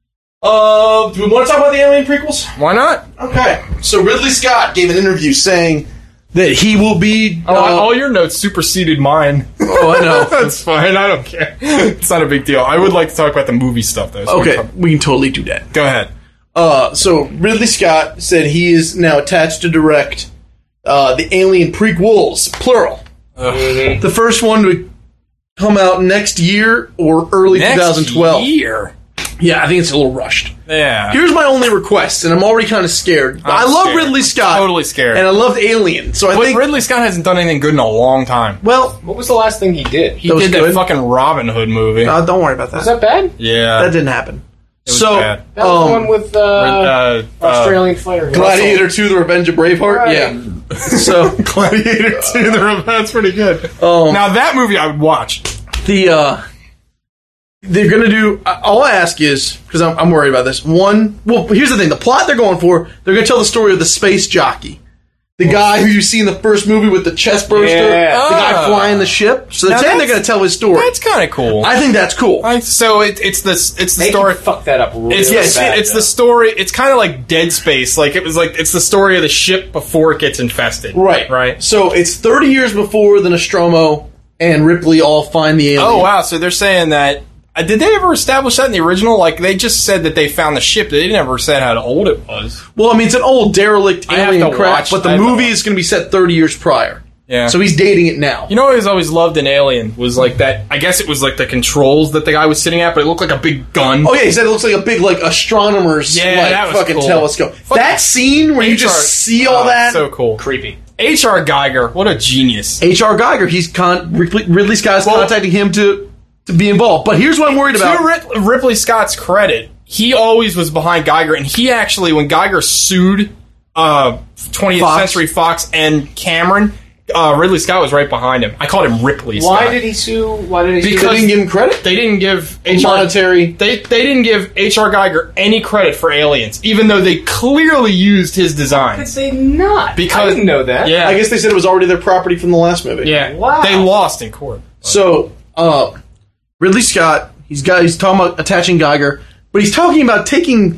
Uh, do we want to talk about the Alien prequels? Why not? Okay. So Ridley Scott gave an interview saying that he will be... Oh, uh, all your notes superseded mine. oh, I know. That's fine. I don't care. It's not a big deal. I would like to talk about the movie stuff, though. So we Okay, can talk- we can totally do that. Go ahead. Uh, so Ridley Scott said he is now attached to direct uh, the Alien prequels, plural. Mm-hmm. The first one would come out next year or early twenty twelve. year. Yeah, I think it's a little rushed. Yeah. Here's my only request, and I'm already kind of scared. I love scared. Ridley Scott. Totally scared. And I loved Alien, so I But think... Ridley Scott hasn't done anything good in a long time. well, What was the last thing he did? He That was did good. that fucking Robin Hood movie. uh, don't worry about that. Was that bad? yeah. That didn't happen. was so, bad. That was um, the one with uh, uh, uh, Australian fighter. Gladiator two, The Revenge of Braveheart? Right. Yeah. So, Gladiator two, the Revenge. That's pretty good. um, Now, that movie I would watch. the, uh, they're gonna do, uh, all I ask is, because I'm, I'm worried about this, one, well, here's the thing, the plot they're going for, they're gonna tell the story of the space jockey. The guy who you see in the first movie with the chest burster, Yeah. the guy Ah. flying the ship. So they're Now saying they're that's- gonna tell his story. That's kind of cool. I think that's cool. I, so it, it's this. It's the They story. can fuck that up really It's, Yes, the, bad. it's though. the story. It's kind of like Dead Space. Like it was like it's the story of the ship before it gets infested. Right. Right. So it's thirty years before the Nostromo and Ripley all find the alien. Oh wow! So they're saying that. Uh, did they ever establish that in the original? Like they just said that they found the ship. They never said how old it was. Well, I mean, it's an old derelict I have alien to craft, watch- but the I have to movie watch. is going to be set thirty years prior. Yeah. So he's dating it now. You know what I always loved in Alien was like that. I guess it was like the controls that the guy was sitting at, but it looked like a big gun. Oh yeah, he said it looks like a big like astronomer's Yeah, like, that was fucking cool. telescope. Fuck- that scene where you H R just see all oh, that. so cool. creepy. H R Geiger, what a genius. H R Geiger, he's con- Ripley, Ridley Scott's Well- contacting him to to be involved. But here's what I'm worried about. To Rid- Ripley Scott's credit, he always was behind Geiger, and he actually, when Geiger sued uh, twentieth Fox. Century Fox and Cameron, uh, Ridley Scott was right behind him. I called him Ripley Why Scott. did he sue? Why did he Because- sue? They didn't give him credit. They didn't give H R Monetary. They they didn't give H R Geiger any credit for Aliens, even though they clearly used his design. Could they not? Because I didn't know that. Yeah, I guess they said it was already their property from the last movie. yeah. Wow. They lost in court. So, uh, Ridley Scott, he's got he's talking about attaching Geiger, but he's talking about taking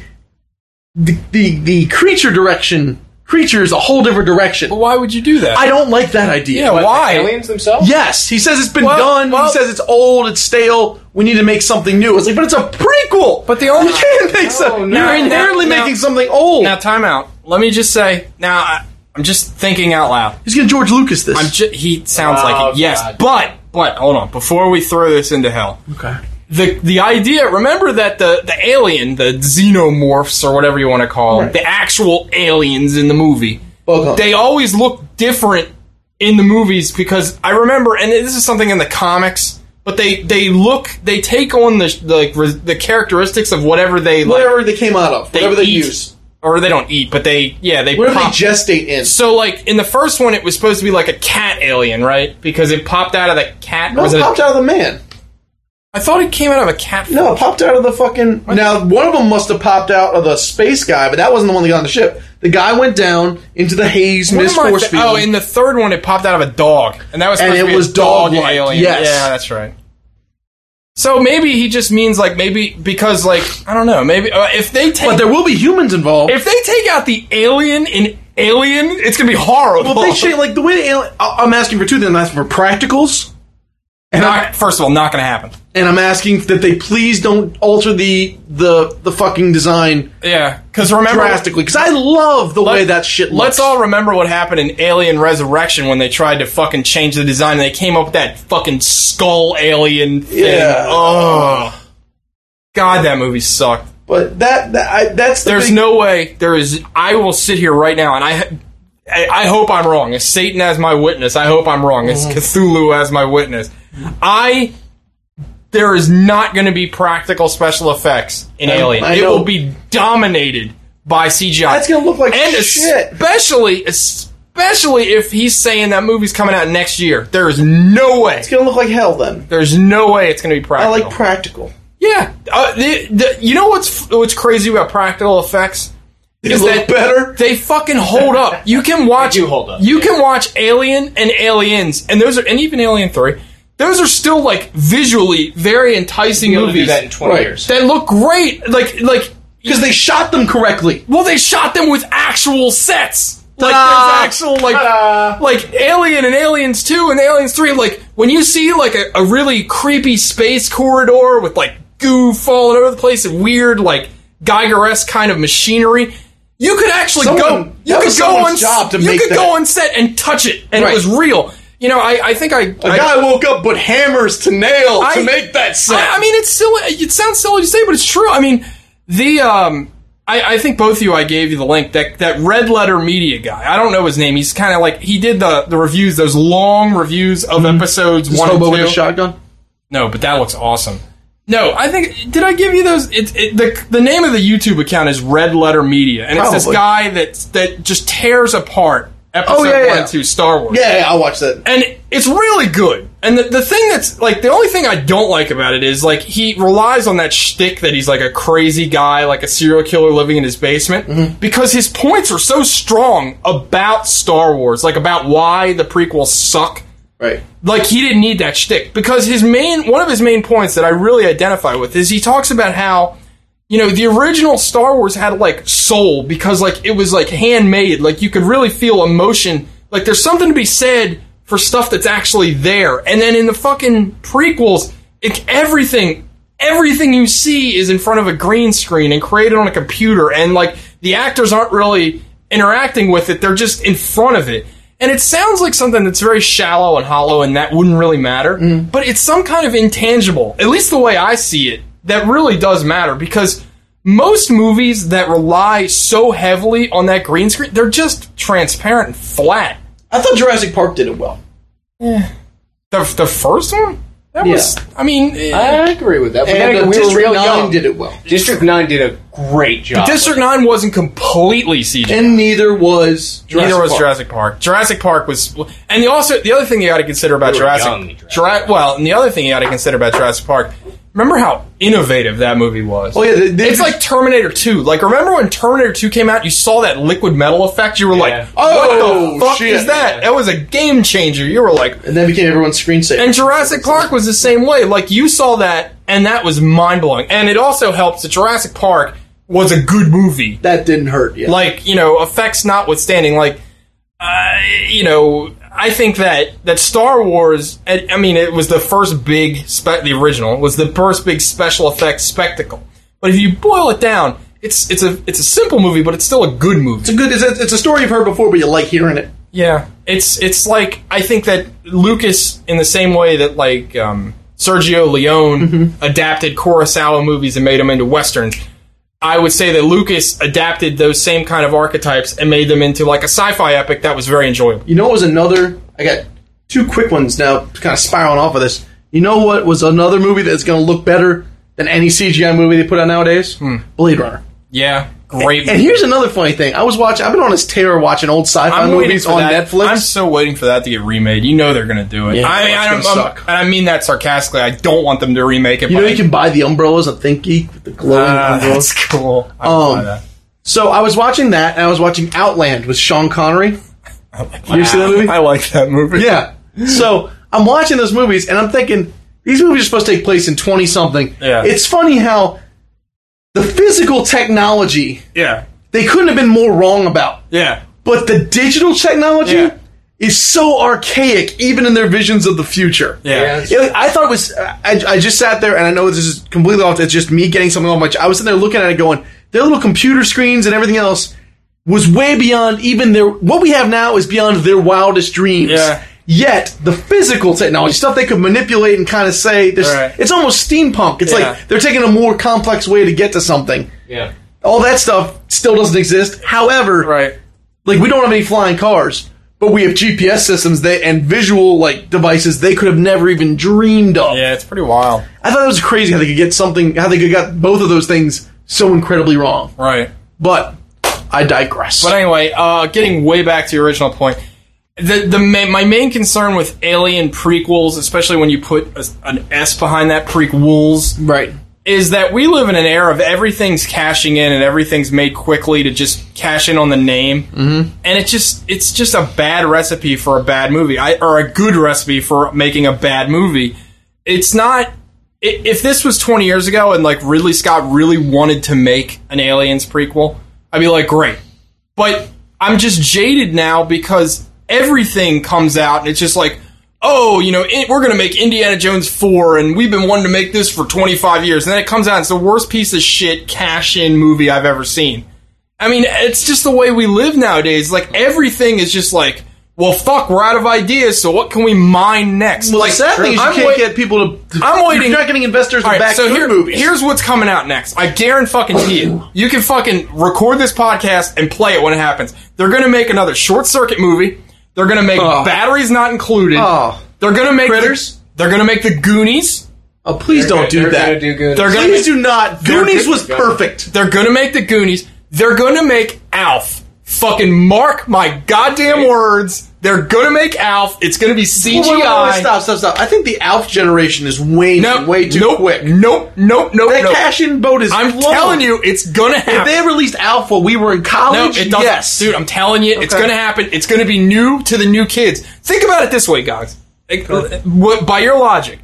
the the, the creature direction. Creatures a whole different direction. But why would you do that? I don't like that idea. Yeah, What, why? the aliens themselves? Yes, he says it's been Well, done. well- he says it's old, it's stale. We need to make something new. It's like, but it's a prequel. But the only- you can't make some. no, You're no, inherently no. making something old. Now, time out. Let me just say. Now, I, I'm just thinking out loud. He's gonna George Lucas this. I'm ju- he sounds Oh, like it. Yes, God. but but hold on. Before we throw this into hell, okay. the the idea. Remember that the the alien, the xenomorphs or whatever you want to call them, Right. the actual aliens in the movie, Okay. they always look different in the movies because I remember, and this is something in the comics. But they, they look they take on the the, like, the characteristics of whatever they like, Whatever they came out of, they whatever they eat use. or they don't eat, but they yeah they Where do they pop. gestate in? So like in the first one, it was supposed to be like a cat alien, right? Because it popped out of the cat. No, was it it popped a, out of the man. I thought it came out of a cat. No, it popped out of the fucking... Now, one of them must have popped out of the space guy, but that wasn't the one that got on the ship. The guy went down into the haze, What mist am I force th- field. Oh, in the third one, it popped out of a dog, and that was And supposed to it be was a dog dog-like, alien. yes. Yeah, that's right. So maybe he just means like maybe because like I don't know maybe uh, if they take But there will be humans involved. if they take out the alien in Alien, it's gonna be horrible. well, they shape, like, the way the alien... I- I'm asking for two things. I'm asking for practicals, and I'm, Not, first of all, not gonna happen. and I'm asking that they please don't alter the the, the fucking design Yeah, because remember drastically, because I love the way that shit looks. Let's all remember what happened in Alien Resurrection when they tried to fucking change the design and they came up with that fucking skull alien thing. Yeah. Oh, God, that movie sucked. But that, that I, that's the There's big- no way. There is. I will sit here right now, and I, I, I hope I'm wrong. As Satan as my witness, I hope I'm wrong. As Mm-hmm. Cthulhu as my witness, I. There is not going to be practical special effects in I- Alien. I it know. will be dominated by C G I. That's gonna look like and shit. especially, especially if he's saying that movie's coming out next year. There is no way. It's gonna look like hell then. There's no way it's going to be I practical. like practical. Yeah, uh, the, the, you know what's what's crazy about practical effects They is look that better. they fucking hold up. You can watch They do hold up, You yeah. can watch Alien and Aliens, and those are and even Alien Three. Those are still like visually very enticing Be able to do movies that in twenty Right. years. that look great. Like like Because they shot them correctly. well, they shot them with actual sets. Like Ta-da! there's actual like Ta-da! like Alien and Aliens Two and Aliens Three. Like when you see like a, a really creepy space corridor with like goo falling over the place and weird like Geiger-esque kind of machinery, you could actually Someone- go. You that could was go on. someone's job to you make could that. go on set and touch it, and Right. it was real. You know, I, I think I. A guy woke up with hammers to nail I- to make that set. I, I mean, it's silly. It sounds silly to say, but it's true. I mean, the um, I, I think both of you. I gave you the link. That that Red Letter Media guy. I don't know his name. He's kind of like he did the the reviews, those long reviews of episodes This one and hobo two. with a shotgun. No, but that looks awesome. No, I think did I give you those? It, it, the the name of the YouTube account is Red Letter Media, and it's this Probably. guy that that just tears apart episode Oh, yeah, one yeah. and two Star Wars. Yeah, yeah, I'll watch that. And it's really good. And the, the thing that's, like, the only thing I don't like about it is, like, he relies on that shtick that he's, like, a crazy guy, like a serial killer living in his basement, Mm-hmm. because his points are so strong about Star Wars, like, about why the prequels suck. Right. Like, he didn't need that shtick. Because his main, one of his main points that I really identify with is he talks about how, you know, the original Star Wars had, like, soul, because, like, it was, like, handmade. Like, you could really feel emotion. Like, there's something to be said for stuff that's actually there. And then in the fucking prequels, it, everything, everything you see is in front of a green screen and created on a computer. And, like, the actors aren't really interacting with it. They're just in front of it. And it sounds like something that's very shallow and hollow and that wouldn't really matter. But it's some kind of intangible, at least the way I see it, that really does matter. Because most movies that rely so heavily on that green screen, they're just transparent and flat. I thought Jurassic Park did it well. The, the first one? That was, Yeah. I mean, eh, I agree with that. But And then uh, again, we were District real nine young. did it well. District nine did a great job. District nine wasn't completely C G I. And neither was Jurassic Neither was Park. Jurassic Park. Jurassic Park was, and the also the other thing you got to consider about We were Jurassic, young, Jurassic Jura- well, and the other thing you got to consider about Jurassic Park. Remember how innovative that movie was? Oh, yeah, they- they it's just- like Terminator two. Like, remember when Terminator two came out? You saw that liquid metal effect. You were Yeah. like, Oh, "What the fuck shit. is that?" That was a game changer. You were like, And that became everyone's screensaver. and Jurassic Park was the same way. Like, you saw that, and that was mind blowing. And it also helps that Jurassic Park was a good movie. that didn't hurt. Yeah. Like, you know, effects notwithstanding, like, uh, you know, I think that, that Star Wars, I I mean, it was the first big, spe- the original, was the first big special effects spectacle. But if you boil it down, it's it's a it's a simple movie, but it's still a good movie. it's a good. It's a, it's a story you've heard before, but you like hearing it. Yeah, it's it's like, I think that Lucas, in the same way that, like, um, Sergio Leone adapted Kurosawa movies and made them into westerns, I would say that Lucas adapted those same kind of archetypes and made them into, like, a sci-fi epic that was very enjoyable. You know what was another... I got two quick ones now, kind of spiraling off of this. You know what was another movie that's going to look better than any C G I movie they put out nowadays? Blade Runner. Yeah, Great And movie. here's another funny thing. I was watching. I've been on this tear watching old sci-fi I'm waiting movies for on that. Netflix. I'm so waiting for that to get remade. You know they're going to do it. Yeah, I mean, it's I, don't, gonna I'm- suck. and I mean that sarcastically. I don't want them to remake it. you know, but you can buy the umbrellas at ThinkGeek with the glowing Ah, umbrellas. that's cool. I Um, buy that. So I was watching that, and I was watching Outland with Sean Connery. You see that movie? I like that movie. Yeah. So I'm watching those movies, and I'm thinking these movies are supposed to take place in twenty something. Yeah. It's funny how the physical technology Yeah. they couldn't have been more wrong about, Yeah. but the digital technology Yeah. is so archaic, even in their visions of the future. Yeah. Yeah. It- I thought it was. I, I just sat there, and I know this is completely off. It's just me getting something off my. I was sitting there looking at it, going, their little computer screens and everything else was way beyond even their. What we have now is beyond their wildest dreams. Yeah. Yet the physical technology stuff they could manipulate and kind of say, there's, Right. it's almost steampunk. It's Yeah. like they're taking a more complex way to get to something. Yeah. All that stuff still doesn't exist. However, Right. like we don't have any flying cars, but we have G P S systems they, and visual like devices they could have never even dreamed of. Yeah, it's pretty wild. I thought it was crazy how they could get something, how they could get both of those things so incredibly wrong. Right. But I digress. But anyway, uh, getting way back to your original point, the the ma- my main concern with Alien prequels, especially when you put a, an S behind that, prequels, right. is that we live in an era of everything's cashing in and everything's made quickly to just cash in on the name, mm-hmm. and it just it's just a bad recipe for a bad movie, I, or a good recipe for making a bad movie. It's not. i- If this was twenty years ago and like Ridley Scott really wanted to make an Aliens prequel, I'd be like, great. But I'm just jaded now because everything comes out and it's just like, oh, you know, it, we're going to make Indiana Jones four and we've been wanting to make this for twenty-five years. And then it comes out and it's the worst piece of shit cash-in movie I've ever seen. I mean, it's just the way we live nowadays. Like, everything is just like, well, fuck, we're out of ideas, so what can we mine next? Well, like, the sad thing is you I'm can't wait- get people to. I'm waiting- You're not getting investors to All right, back so good here, movies. here's what's coming out next. I guarantee you. You can fucking record this podcast and play it when it happens. They're going to make another Short Circuit movie. They're going to make Oh. Batteries Not Included. Oh. They're going to make Critters? The, they're going to make the Goonies. Oh, please They're don't do gonna- they're that. gonna do good. They're gonna Please make, do not. They're Goonies good- was perfect. They're going to make the Goonies. They're going to make Alf. Fucking mark my goddamn words. They're going to make Alf. It's going to be C G I. Wait, wait, wait, wait, stop, stop, stop. I think the Alf generation is way, No, way too nope, quick. Nope, nope, nope, That nope. cash-in boat is I'm flown. telling you, it's going to happen. If they released Alf while we were in No, college, it doesn't. yes. Dude, I'm telling you, it's Okay. going to happen. It's going to be new to the new kids. Think about it this way, guys. Like, what- by your logic,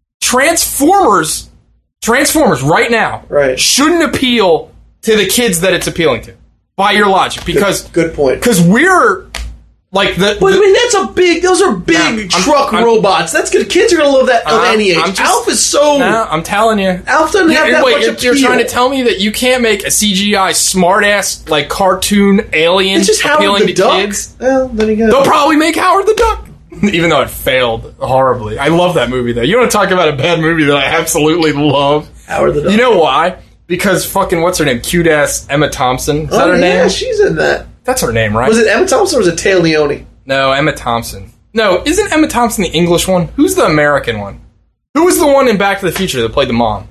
Transformers, Transformers right now Right. shouldn't appeal to the kids that it's appealing to. By your logic, because Good point. because we're like the. But I the- mean, that's a big. Those are big Yeah, I'm- truck I'm- robots. That's good. Kids are gonna love that at I'm- any age. I'm just- Alf is so. no, I'm telling you. Alf doesn't have You're- that wait, much you're, appeal. you're trying to tell me that you can't make a C G I smartass like cartoon alien It's just Howard appealing the to Duck. kids? Well, then you go. They'll probably make Howard the Duck. Even though it failed horribly. I love that movie, though. You want to talk about a bad movie that I absolutely love? Howard the Duck. You know why? Because fucking, what's her name? Cute-ass Emma Thompson. Is that Oh, her yeah, name? she's in that. That's her name, right? Was it Emma Thompson or was it Taya Leone? No, Emma Thompson. No, isn't Emma Thompson the English one? Who's the American one? Who was the one in Back to the Future that played the mom?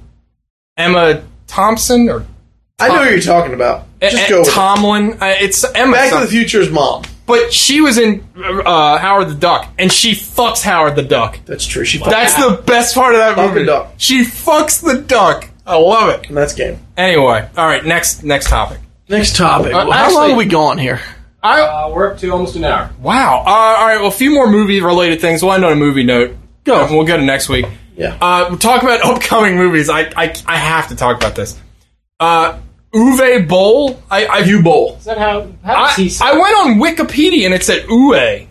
Emma Thompson? Or I know who you're talking about. Just Eh, go with it. Tomlin? Uh, it's Emma Back to some- the Future's mom. But she was in uh, Howard the Duck, and she fucks Howard the Duck. That's true. She That's the best part of that Fuck the movie. duck. She fucks the duck. I love it. And that's game. Anyway, all right. Next, next topic. Next topic. Uh, How actually- long are we gone here? I Uh, we're up to almost an hour. wow. Uh, all right. Well, a few more movie-related things. We'll end on a movie note. Go. Uh, we'll go to next week. Yeah. Uh, we'll talk about upcoming movies. I, I, I have to talk about this. Uh, Uwe Boll. I, I, U-Bowl. Is that how? How does he I, say? I went on Wikipedia and it said Uwe.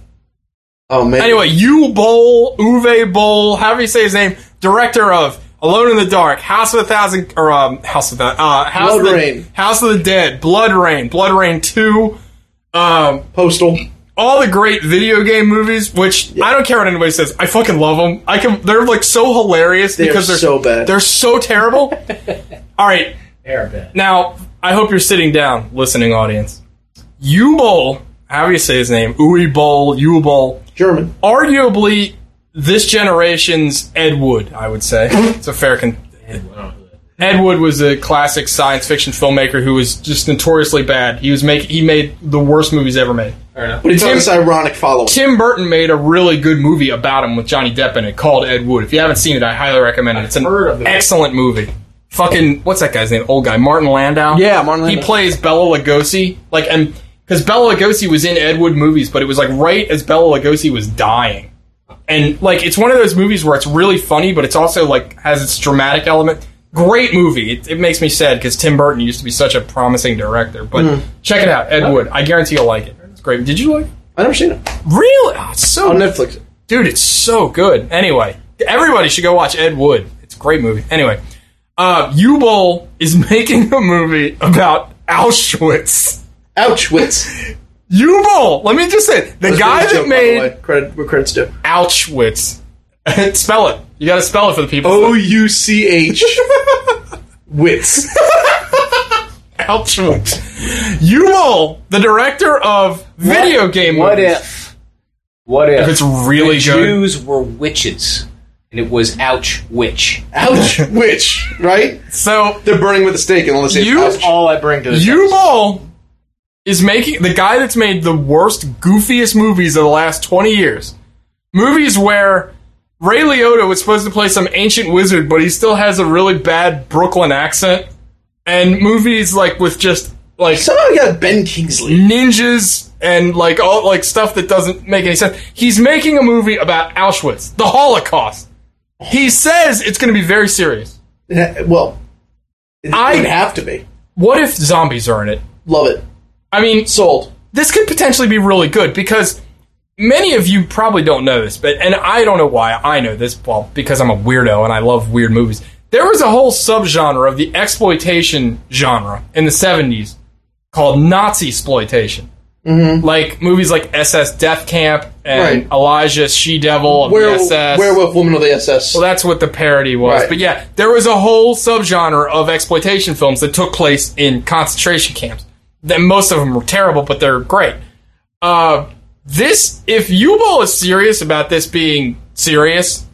Oh, man. Anyway, U Boll, Uwe Boll, however you say his name, director of Alone in the Dark, House of a Thousand, or um, House of the, uh, House Blood of the, Rain. House of the Dead, Blood Rain, Blood Rain two, um, Postal. all the great video game movies, which I don't care what anybody says, I fucking love them. I can, they're like so hilarious They're because they're so bad. They're so terrible. All right, They're bad. now I hope you're sitting down, listening audience. U Boll, however you say his name, Uwe Boll, U Boll. German. Arguably this generation's Ed Wood, I would say. It's a fair con- Ed Ed Wood was a classic science fiction filmmaker who was just notoriously bad. He was make he made the worst movies ever made. Fair enough. But it's Tim- this ironic following. Tim Burton made a really good movie about him with Johnny Depp in it called Ed Wood. If you haven't seen it, I highly recommend it. It's an heard of it. excellent movie. Fucking, what's that guy's name? Old guy. Martin Landau? Yeah, Martin He Landau. plays Bela Lugosi. Like, and, because Bela Lugosi was in Ed Wood movies, but it was like right as Bela Lugosi was dying. And, like, it's one of those movies where it's really funny, but it's also, like, has its dramatic element. Great movie. It, it makes me sad because Tim Burton used to be such a promising director. But Mm. check it out, Ed Wood. I guarantee you'll like it. It's great. Did you like it? I've never seen it. Really? Oh, it's so On Netflix. Dude, it's so good. Anyway, everybody should go watch Ed Wood. It's a great movie. Anyway, uh, U-Bowl is making a movie about Auschwitz. Auschwitz. U-Bowl! Let me just say, the That's guy a joke, that by the made way. Credit where credit's due. Auschwitz. Spell it. You gotta spell it for the people. O U C H. Wits. Auschwitz. U-Bowl, the director of video game What movies. if? What if? If it's really the good. Jews were witches, and it was ouch witch. Ouch. Which, right? So, They're burning with a stake and unless they You- ouch. All I bring to the U-Bowl is making the guy that's made the worst, goofiest movies of the last twenty years. Movies where Ray Liotta was supposed to play some ancient wizard, but he still has a really bad Brooklyn accent. And movies like with just like Somehow you got Ben Kingsley. ninjas and like all like stuff that doesn't make any sense. He's making a movie about Auschwitz, the Holocaust. He says it's going to be very serious. Yeah, Well, it I- would have to be. What if zombies are in it? Love it. I mean, Sold. this could potentially be really good because many of you probably don't know this, but and I don't know why I know this. Well, because I'm a weirdo and I love weird movies. There was a whole subgenre of the exploitation genre in the seventies called Nazi exploitation. Mm-hmm. Like movies like S S Death Camp and Right. Elijah She-Devil of Were- the S S. Werewolf Woman of the S S. Well, that's what the parody was. Right. But yeah, there was a whole subgenre of exploitation films that took place in concentration camps. Then most of them were terrible, but they're great. Uh, this, if U-Bowl is serious about this being serious,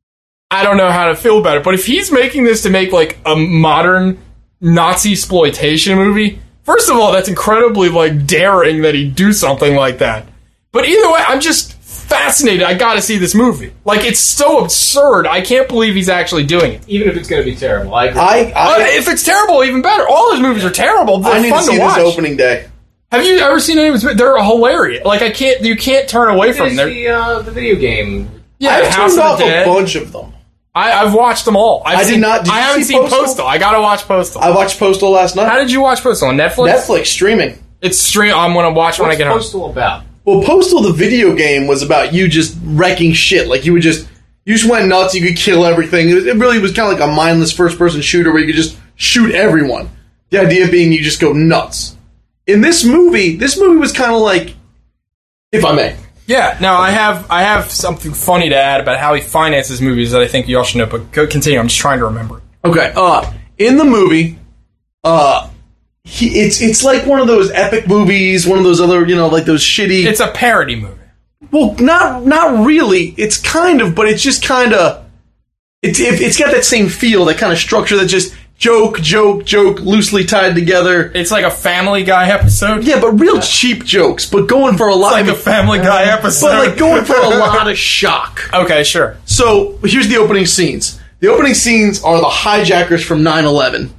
I don't know how to feel about it. But if he's making this to make like a modern Nazi exploitation movie, first of all, that's incredibly like daring that he'd do something like that. But either way, I'm just fascinated. I got to see this movie. Like it's so absurd. I can't believe he's actually doing it. Even if it's going to be terrible, I agree. I, Uh, I, if it's terrible, even better. All his movies are terrible. They're I need fun to see to watch. this opening day. Have you ever seen any of his? They're hilarious. Like I can't. You can't turn away from There's them. They're, the, uh, the video game. yeah, I've House turned of off the a Dead. bunch of them. I, I've watched them all. I've I did seen, not- did I you haven't see seen Postal? Postal. I gotta watch Postal. I watched Postal last night. How did you watch Postal on Netflix? Netflix streaming. It's stream. I'm gonna watch when I What's get home. Postal about? Well, Postal, the video game, was about you just wrecking shit. Like, you would just, you just went nuts, you could kill everything. It, was, it really was kind of like a mindless first-person shooter where you could just shoot everyone. The idea being you just go nuts. In this movie, this movie was kind of like, if I may. Yeah. No, I have. I have something funny to add about how he finances movies that I think you all should know. But go continue. I'm just trying to remember. Okay, uh, in the movie, uh, he, it's it's like one of those epic movies, one of those other, you know, like those shitty... It's a parody movie. Well, not not really. It's kind of, but it's just kind of. It's it, it's got that same feel, that kind of structure that just joke, joke, joke, loosely tied together. It's like a Family Guy episode. Yeah, but real cheap jokes, but going for a lot. It's like a Family Guy episode. but like going for a lot of shock. Okay, sure. So here's the opening scenes. The opening scenes are the hijackers from nine eleven.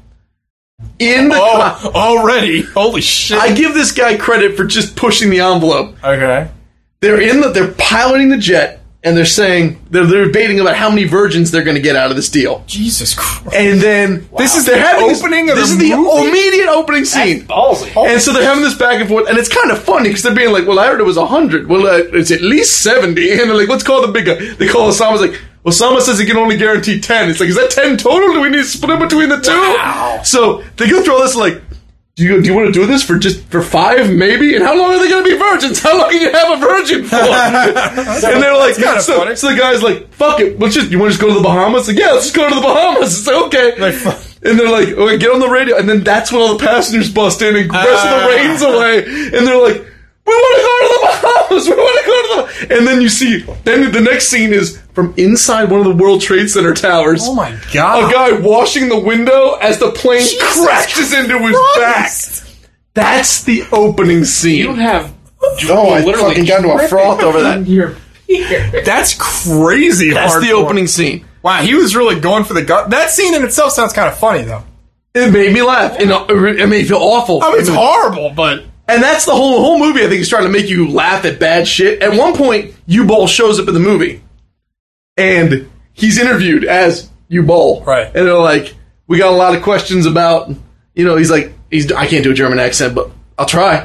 In the Oh, cla- already? Holy shit. I give this guy credit for just pushing the envelope. okay. They're in the, they're piloting the jet, and they're saying they're, they're debating about how many virgins they're going to get out of this deal. Jesus Christ. And then This is they're the having opening this, of this the is the movie? immediate opening scene. Ballsy. And so they're having this back and forth, and it's kind of funny because they're being like, "Well, I heard it was a hundred. Well, uh, it's at least seventy." And they're like, "Let's call the big guy." They call Osama's like, "Osama says he can only guarantee ten." It's like, "Is that ten total? Do we need to split it between the two?" Wow. So they go through all this like. Do you, do you want to do this for just for five, maybe? And how long are they going to be virgins? How long can you have a virgin for? And they're like, kinda so, funny. so the guy's like, fuck it, let's just, you want to just go to the Bahamas? Like, yeah, let's just go to the Bahamas. It's like, okay. And they're like, okay, get on the radio. And then that's when all the passengers bust in and wrestle Ah. the reins away. And they're like, we want to go to the Bahamas. We want to go to the. And then you see, then the next scene is from inside one of the World Trade Center towers. Oh my god! A guy washing the window as the plane Jesus crashes into his Christ. back. That's the opening scene. You have. Oh, I fucking got into a froth over that. Your That's crazy. That's hardcore. the opening scene. Wow, he was really going for the gut. That scene in itself sounds kind of funny, though. It made me laugh. You know, it made me feel awful. I mean, it's horrible, but and that's the whole whole movie. I think is trying to make you laugh at bad shit. At one point, U-Ball shows up in the movie, and he's interviewed as U-Ball. Right. And they're like, "We got a lot of questions about." You know, he's like, "He's I can't do a German accent, but I'll try."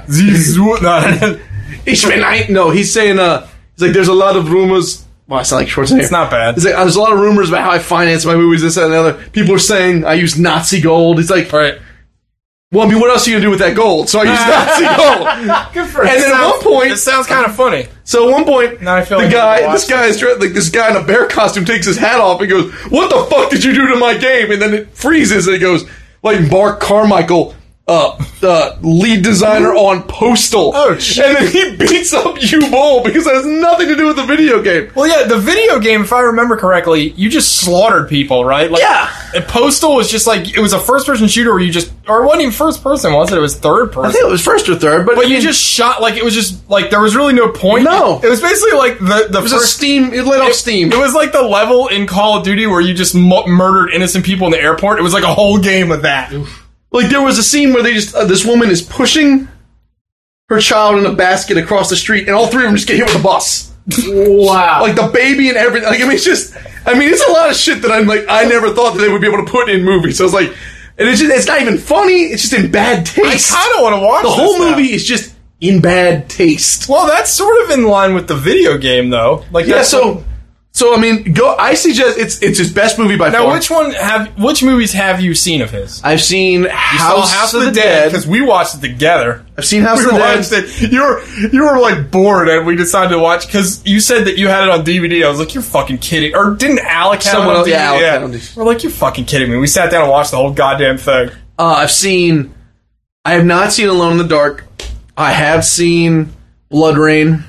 Ich bin ein, no, he's saying, uh, he's like, "There's a lot of rumors." Well, I sound like Schwarzenegger. It's not bad. He's like, "There's a lot of rumors about how I finance my movies, this, that, and the other. People are saying I use Nazi gold." He's like, right. "Well, I mean, what else are you gonna do with that gold?" So I use Nazi gold. Good for And it. then at Sounds- one point, it sounds kind of funny. so at one point, Now I feel the like I need to guy, watch this guy is dressed like this guy in a bear costume takes his hat off and goes, "What the fuck did you do to my game?" And then it freezes and it goes like Mark Carmichael. Uh, the lead designer on Postal. Oh, jeez. And then he beats up U-Ball because it has nothing to do with the video game. Well, yeah, the video game, if I remember correctly, you just slaughtered people, right? Like, Yeah. and Postal was just like, it was a first-person shooter where you just, or it wasn't even first-person, was it? It was third-person. I think it was first or third, but, But I you mean, just shot, like, it was just, like, there was really no point. No. It was basically like the, the it was a first... steam, it let off steam. It was like the level in Call of Duty where you just mu- murdered innocent people in the airport. It was like a whole game of that. Like, there was a scene where they just, uh, this woman is pushing her child in a basket across the street, and all three of them just get hit with a bus. wow. Like, the baby and everything. Like, I mean, it's just, I mean, it's a lot of shit that I'm like, I never thought that they would be able to put in movies. So I was like, and it's just, it's not even funny, it's just in bad I taste. kind of want to watch The this whole now. movie is just in bad taste. Well, that's sort of in line with the video game, though. Like, Yeah, that's so, so, I mean, go, I suggest, it's, it's his best movie by now, far. which one have? Which movies have you seen of his? I've seen You House, saw House of the, Dead Dead. because we watched it together. I've seen House We of the Dead. watched it. You were you were like bored, and we decided to watch because you said that you had it on D V D. I was like, "You're fucking kidding!" Or didn't Alec have Someone it on else- D V D? yeah, Alec had it on D V D. We're like, "You're fucking kidding me!" We sat down and watched the whole goddamn thing. Uh, I've seen. I have not seen Alone in the Dark. I have seen Blood Rain.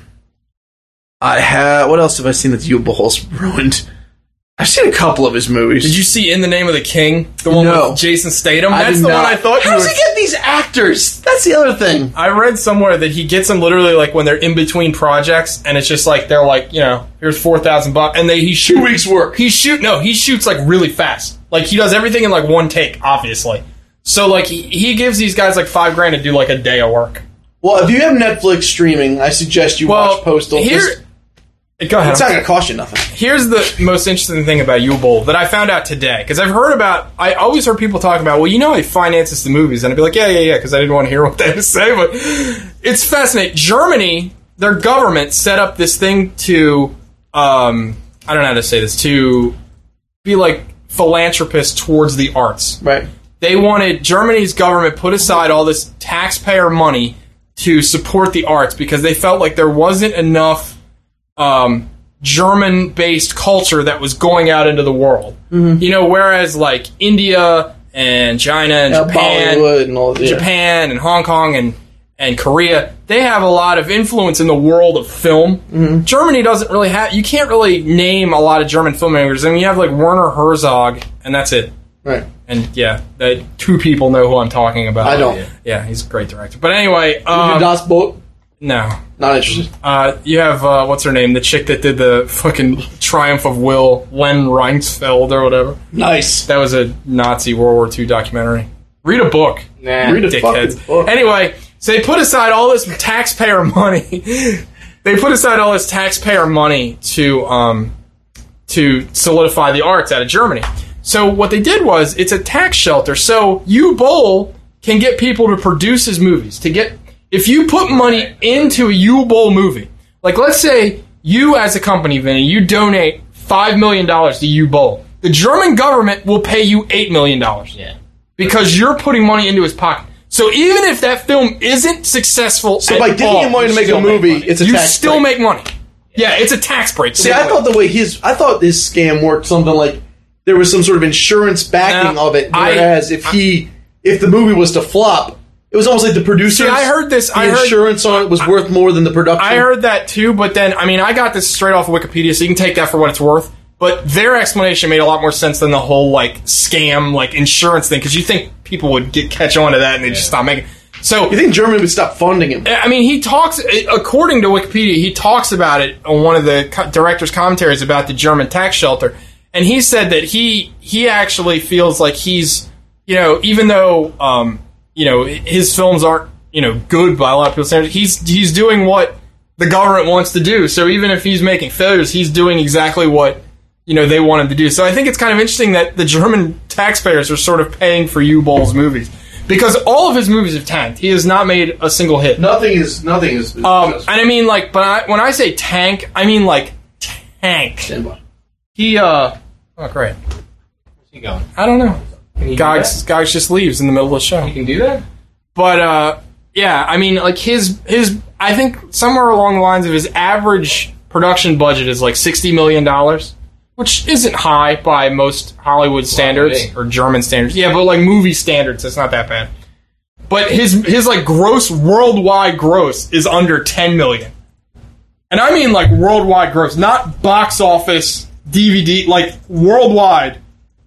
I have. What else have I seen that's U-Ball's ruined? I've seen a couple of his movies. Did you see In the Name of the King? The one No. with Jason Statham? I That's did the not. one I thought you How does would... he get these actors? That's the other thing. I read somewhere that he gets them literally like when they're in between projects, and it's just like they're like, you know, here's four thousand bucks, and they he shoot Two weeks work. He shoot no, he shoots like really fast. Like he does everything in like one take, obviously. So like he, he gives these guys like five grand to do like a day of work. Well, if you have Netflix streaming, I suggest you Well, watch Postal. here, Just- go ahead. it's not going to cost you nothing. Here's the most interesting thing about U-Bowl that I found out today. Because I've heard about, I always heard people talking about, well, you know, he finances the movies. And I'd be like, yeah, yeah, yeah, because I didn't want to hear what they had to say. But it's fascinating. Germany, their government set up this thing to, um, I don't know how to say this, to be like philanthropists towards the arts. Right. They wanted, Germany's government put aside all this taxpayer money to support the arts because they felt like there wasn't enough um, German-based culture that was going out into the world. Mm-hmm. You know, whereas like India and China and Yeah, Japan, Bollywood and all yeah. Japan and Hong Kong and, and Korea, they have a lot of influence in the world of film. Mm-hmm. Germany doesn't really have, you can't really name a lot of German filmmakers. I mean, you have like Werner Herzog, and that's it. Right. And yeah, that two people know who I'm talking about. I don't. Yeah, yeah, he's a great director. But anyway, Um, um, Das Boot? no. Not interested. Uh, you have, uh, what's her name? The chick that did the fucking Triumph of Will, Len Reinsfeld or whatever. Nice. That was a Nazi World War Two documentary. Read a book. Nah. Read a Dickheads. fucking book. Anyway, so they put aside all this taxpayer money. They put aside all this taxpayer money to um, to solidify the arts out of Germany. So what they did was, it's a tax shelter. So U-Bowl can get people to produce his movies. To get, if you put money into a U-Bowl movie, like let's say you as a company, Vinny, you donate five million dollars to U-Bowl. The German government will pay you eight million dollars. Yeah. Because you're putting money into his pocket. So even if that film isn't successful, So at by giving all, him money to you make a still movie, money. it's a you tax still break. make money. Yeah, it's a tax break. See, I thought the way his, I thought this scam worked something like there was some sort of insurance backing No, of it. I- Whereas if he, if the movie was to flop, it it was almost like the producers. See, I heard this. The I heard, insurance on it was worth more than the production. I heard that too, but then I mean, I got this straight off of Wikipedia, so you can take that for what it's worth. But their explanation made a lot more sense than the whole like scam, like insurance thing, because you think people would get catch on to that and they would just stop making. So you think Germany would stop funding him? I mean, he talks, according to Wikipedia, he talks about it on one of the co- director's commentaries about the German tax shelter, and he said that he he actually feels like he's, you know, even though um, you know his films aren't, you know, good by a lot of people's standards, he's he's doing what the government wants to do. So even if he's making failures, he's doing exactly what, you know, they want him to do. So I think it's kind of interesting that the German taxpayers are sort of paying for U-Bowl's movies. Because all of his movies have tanked. He has not made a single hit. Nothing is nothing is. is um, and I mean, like, but I, when I say tank, I mean like tank. He, uh, oh great. Where's he going? I don't know. Can you Gogs, do that? Gogs just leaves in the middle of the show. You can do that? But uh, yeah, I mean, like his his, I think somewhere along the lines of his average production budget is like sixty million dollars. Which isn't high by most Hollywood standards or German standards. Yeah, but like movie standards, it's not that bad. But his his like gross worldwide gross is under ten million, and I mean like worldwide gross, not box office D V D, like worldwide,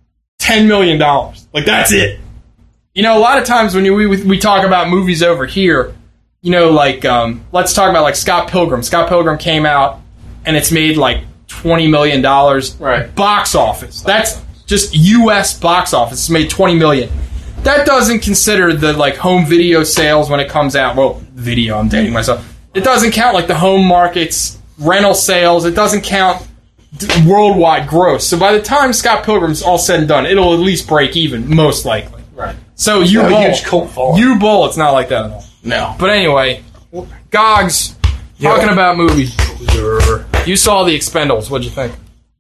ten million dollars. Like that's it. You know, a lot of times when you, we we talk about movies over here, you know, like um, let's talk about like Scott Pilgrim. Scott Pilgrim came out, and it's made like twenty million dollars right. box office. That's just U S box office. It's made twenty million dollars. That doesn't consider the like home video sales when it comes out. Well, video, I'm dating myself. It doesn't count like the home markets, rental sales. It doesn't count d- worldwide gross. So by the time Scott Pilgrim's all said and done, it'll at least break even, most likely. Right. So you a bowl, huge cult following. you bowl, it's not like that at all. No. But anyway, Gogs, Yo. talking about movies. You saw The Expendables. What'd you think?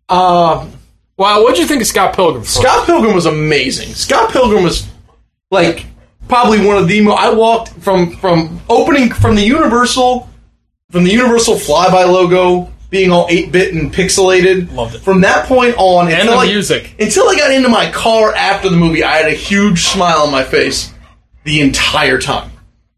Um, Well, what'd you think of Scott Pilgrim? first? Scott Pilgrim was amazing. Scott Pilgrim was like probably one of the most. I walked from from opening from the Universal from the Universal Flyby logo being all eight bit and pixelated. Loved it. From that point on, And until the I, music. until I got into my car after the movie, I had a huge smile on my face the entire time.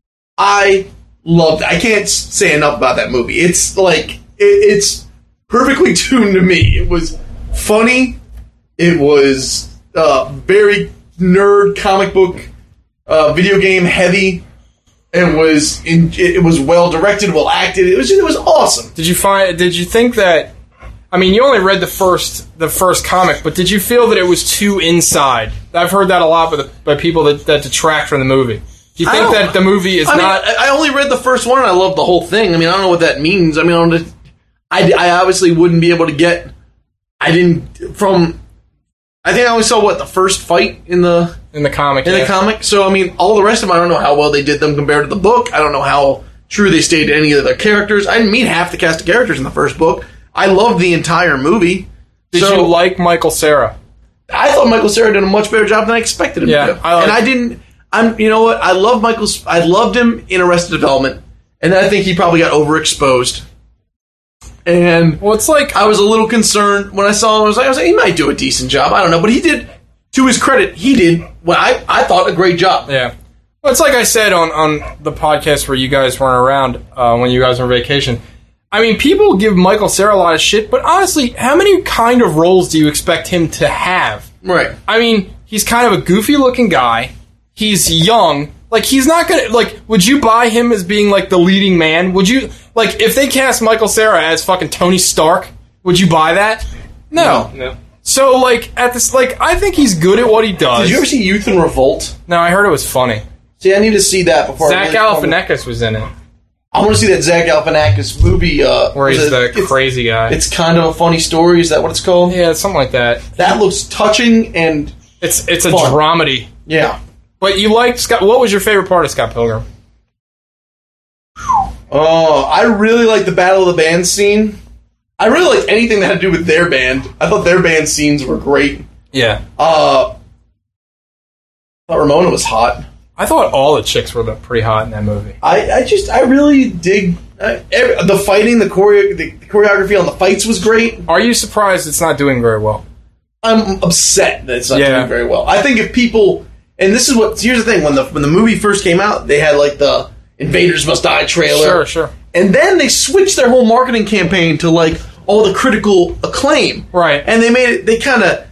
I loved it. I can't say enough about that movie. It's like it, it's perfectly tuned to me. It was funny. It was uh, very nerd comic book, uh, video game heavy. It was in, it was well directed, well acted. It was it was awesome. Did you find? Did you think that? I mean, you only read the first the first comic, but did you feel that it was too inside? I've heard that a lot by, the, by people that, that detract from the movie. Do you I think don't- that the movie is I mean, not? I I only read the first one and I loved the whole thing. I mean, I don't know what that means. I mean, I don't. I, I obviously wouldn't be able to get. I didn't from. I think I only saw what the first fight in the in the comic? in yeah. the comic. So I mean, all the rest of them, I don't know how well they did them compared to the book. I don't know how true they stayed to any of the characters. I didn't meet half the cast of characters in the first book. I loved the entire movie. Did so, you like Michael Cera? I thought Michael Cera did a much better job than I expected him Yeah, to do. I like- and I didn't. I'm. You know what? I love Michael. I loved him in Arrested Development, and I think he probably got overexposed. And Well, it's like I was a little concerned when I saw him. I was like, I was like, he might do a decent job. I don't know, but he did. To his credit, he did. Well, I I thought a great job. Yeah. Well, it's like I said on, on the podcast where you guys weren't around uh, when you guys were on vacation. I mean, people give Michael Cera a lot of shit, but honestly, how many kind of roles do you expect him to have? Right. I mean, he's kind of a goofy-looking guy. He's young. Like, he's not gonna... Like, would you buy him as being, like, the leading man? Would you... Like, if they cast Michael Cera as fucking Tony Stark, would you buy that? No. No. So, like, at this... Like, I think he's good at what he does. Did you ever see Youth in Revolt? No, I heard it was funny. See, I need to see that before. Zach I really Galifianakis was in it. I want to see that Zach Galifianakis movie. Uh, Where he's is the it- it's, crazy guy. It's kind of a funny story. Is that what it's called? Yeah, it's something like that. That looks touching and It's it's a Fun. dramedy. yeah. But you liked Scott. What was your favorite part of Scott Pilgrim? Oh, I really like the Battle of the Band scene. I really liked anything that had to do with their band. I thought their band scenes were great. Yeah, Uh, I thought Ramona was hot. I thought all the chicks were pretty hot in that movie. I, I just, I really dig uh, every, the fighting, the, choreo- the choreography on the fights was great. Are you surprised it's not doing very well? I'm upset that it's not Yeah. doing very well. I think if people, And this is what, here's the thing, when the when the movie first came out, they had like the Invaders Must Die trailer. Sure, sure. And then they switched their whole marketing campaign to like all the critical acclaim. Right. And they made it, they kind of,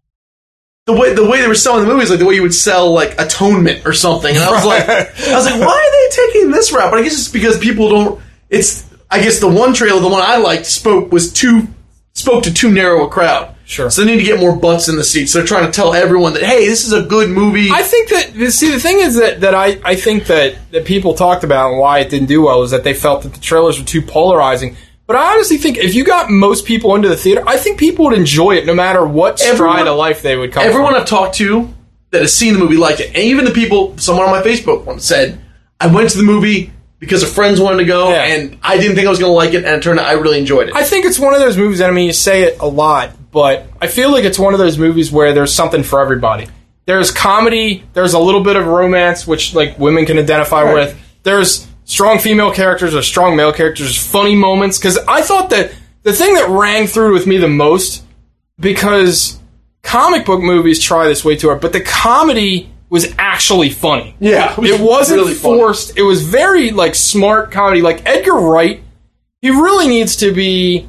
the way the way they were selling the movie is like the way you would sell like Atonement or something. And I was like, I was like, why are they taking this route? But I guess it's because people don't, it's, I guess the one trailer, the one I liked, spoke, was too, spoke to too narrow a crowd. Sure. So they need to get more butts in the seats. They're trying to tell everyone that, hey, this is a good movie. I think that, see, the thing is that, that I, I think that, that people talked about and why it didn't do well is that they felt that the trailers were too polarizing. But I honestly think if you got most people into the theater, I think people would enjoy it no matter what stride Everyone- of life they would come Everyone from. I've talked to that has seen the movie liked it. And even the people, someone on my Facebook once said, I went to the movie because a friends wanted to go, Yeah. and I didn't think I was going to like it, and it turned out I really enjoyed it. I think it's one of those movies, and I mean, you say it a lot, but I feel like it's one of those movies where there's something for everybody. There's comedy, there's a little bit of romance, which like women can identify Right. with. There's strong female characters or strong male characters, funny moments. Because I thought that the thing that rang through with me the most, because comic book movies try this way too hard, but the comedy was actually funny. Yeah, It wasn't really funny. forced. It was very like smart comedy. Like Edgar Wright, he really needs to be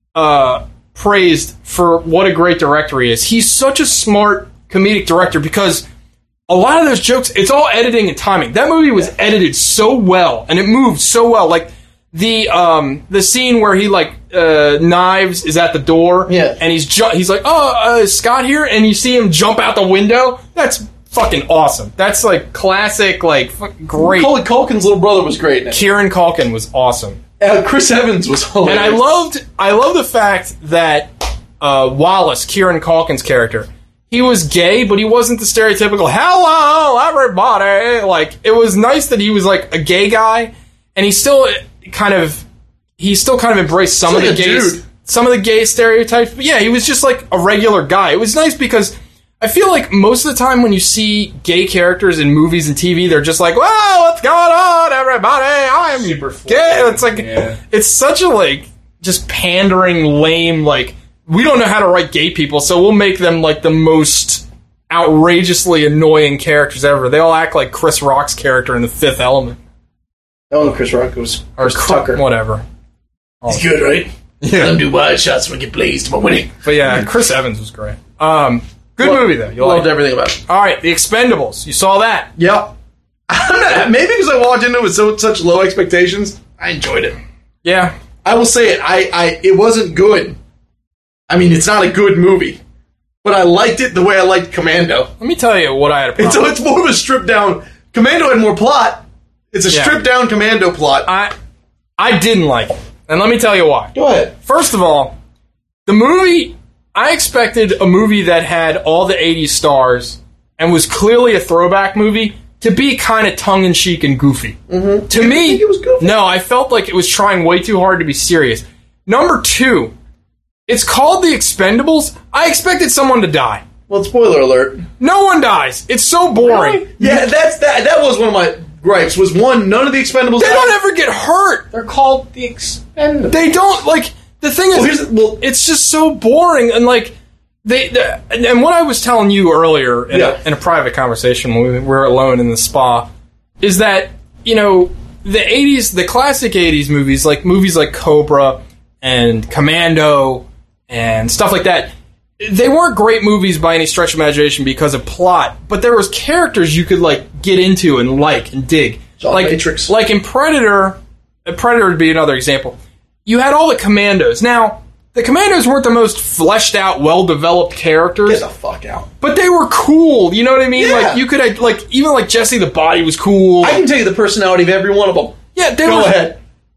uh, praised for what a great director he is. He's such a smart comedic director because a lot of those jokes, it's all editing and timing. That movie was edited so well and it moved so well. Like the um, the scene where he like uh, Knives is at the door, Yeah. and he's ju- he's like, oh, uh, is Scott here? And you see him jump out the window. That's fucking awesome. That's like classic, like fucking great. Macaulay Culkin's little brother was great in it. Kieran Culkin was awesome. Uh, Chris Evans was hilarious. And I loved, I love the fact that uh, Wallace, Kieran Culkin's character, he was gay, but he wasn't the stereotypical "hello, everybody." Like, it was nice that he was like a gay guy, and he still kind of, he still kind of embraced some He's of like the a gay, dude. some of the gay stereotypes. But yeah, he was just like a regular guy. It was nice because I feel like most of the time when you see gay characters in movies and T V, they're just like, "Well, what's going on, everybody? I'm Super gay." It's like, yeah. it's such a like just pandering, lame. Like, we don't know how to write gay people, so we'll make them like the most outrageously annoying characters ever. They all act like Chris Rock's character in The Fifth Element, Oh, Chris Rock was or Chris Tucker. whatever. He's good, right? Yeah. Let him do wide shots so we get blazed by winning. But yeah, Chris Evans was great. Um, good Well, movie though. You Loved liked it. everything about it. All right, The Expendables. You saw that? Yep. I'm not, maybe because I walked into it with so, such low expectations, I enjoyed it. Yeah. I will say it. I, I it wasn't good. I mean, it's not a good movie, but I liked it the way I liked Commando. Let me tell you what I had a problem. And so it's more of a stripped down. Commando had more plot. It's a Yeah. stripped down Commando plot. I I didn't like it, and let me tell you why. Go ahead. First of all, the movie, I expected a movie that had all the eighties stars and was clearly a throwback movie to be kind of tongue-in-cheek and goofy. Mm-hmm. To me, think it was goofy? no, I felt like it was trying way too hard to be serious. Number two, it's called The Expendables. I expected someone to die. Well, spoiler alert. No one dies. It's so boring. Yeah, that's that. That was one of my gripes. Was one, none of the Expendables. They died. don't ever get hurt. They're called the Expendables. They don't, like, the thing is, Well, here's the- well- it's just so boring, and, like, they, the, and, and what I was telling you earlier in, Yeah. a, in a private conversation when we were alone in the spa, is that, you know, the eighties, the classic eighties movies, like movies like Cobra and Commando and stuff like that, they weren't great movies by any stretch of imagination because of plot, but there was characters you could, like, get into and like and dig. John like, Matrix. like in Predator, uh, Predator would be another example. You had all the commandos. Now, the commandos weren't the most fleshed out, well developed characters, Get the fuck out. but they were cool. You know what I mean? Yeah. Like you could have, like, even like Jesse the Body was cool. I can tell you the personality of every one of them. yeah, they Go were, ahead.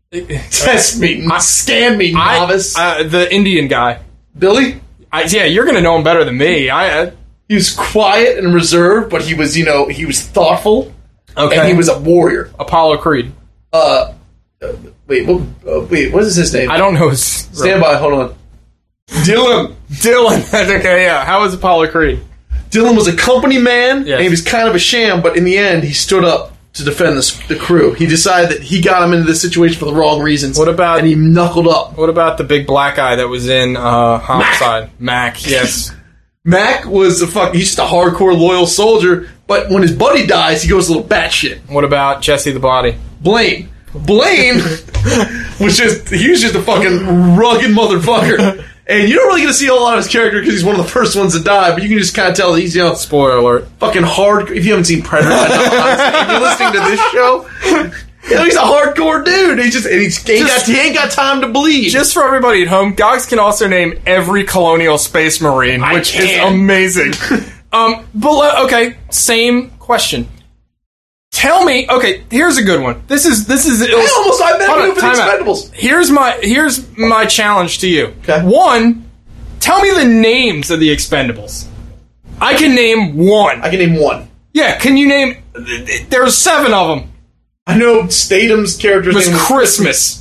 Test me. Scan me, I, novice. uh, the Indian guy. Billy? I, yeah, you're gonna know him better than me. I, I He was quiet and reserved, but he was, you know, he was thoughtful. okay. And he was a warrior. Apollo Creed. Uh, uh wait, what, uh, wait, what is his name? I don't know his. Stand by, hold on. Dylan. Dylan. Okay, yeah. How was Apollo Creed? Dylan was a company man, Yes. and he was kind of a sham, but in the end, he stood up to defend this, the crew. He decided that he got him into this situation for the wrong reasons. What about- And he knuckled up. What about the big black guy that was in uh, Homicide? Mac. Yes. Mac was a fuck. He's just a hardcore loyal soldier. But when his buddy dies, he goes a little batshit. What about Jesse the Body? Blaine. Blaine was just, he was just a fucking rugged motherfucker. And you don't really get to see a lot of his character because he's one of the first ones to die, but you can just kind of tell that he's, you know, Spoiler alert. fucking hard. If you haven't seen Predator, I know, if you're listening to this show, you know, he's a hardcore dude. He just, and he's, he, ain't got, he ain't got time to bleed. Just for everybody at home, Gogs can also name every colonial space marine, I which is can. amazing. um, but le- okay, same question. Tell me, okay, here's a good one. This is this is. I almost I met Hold him on, for the time out. Expendables. Here's my here's my challenge to you. Okay. One, tell me the names of the Expendables. I can name one. I can name one. Yeah, can you name? There's seven of them. I know Statham's character's It was name was Christmas.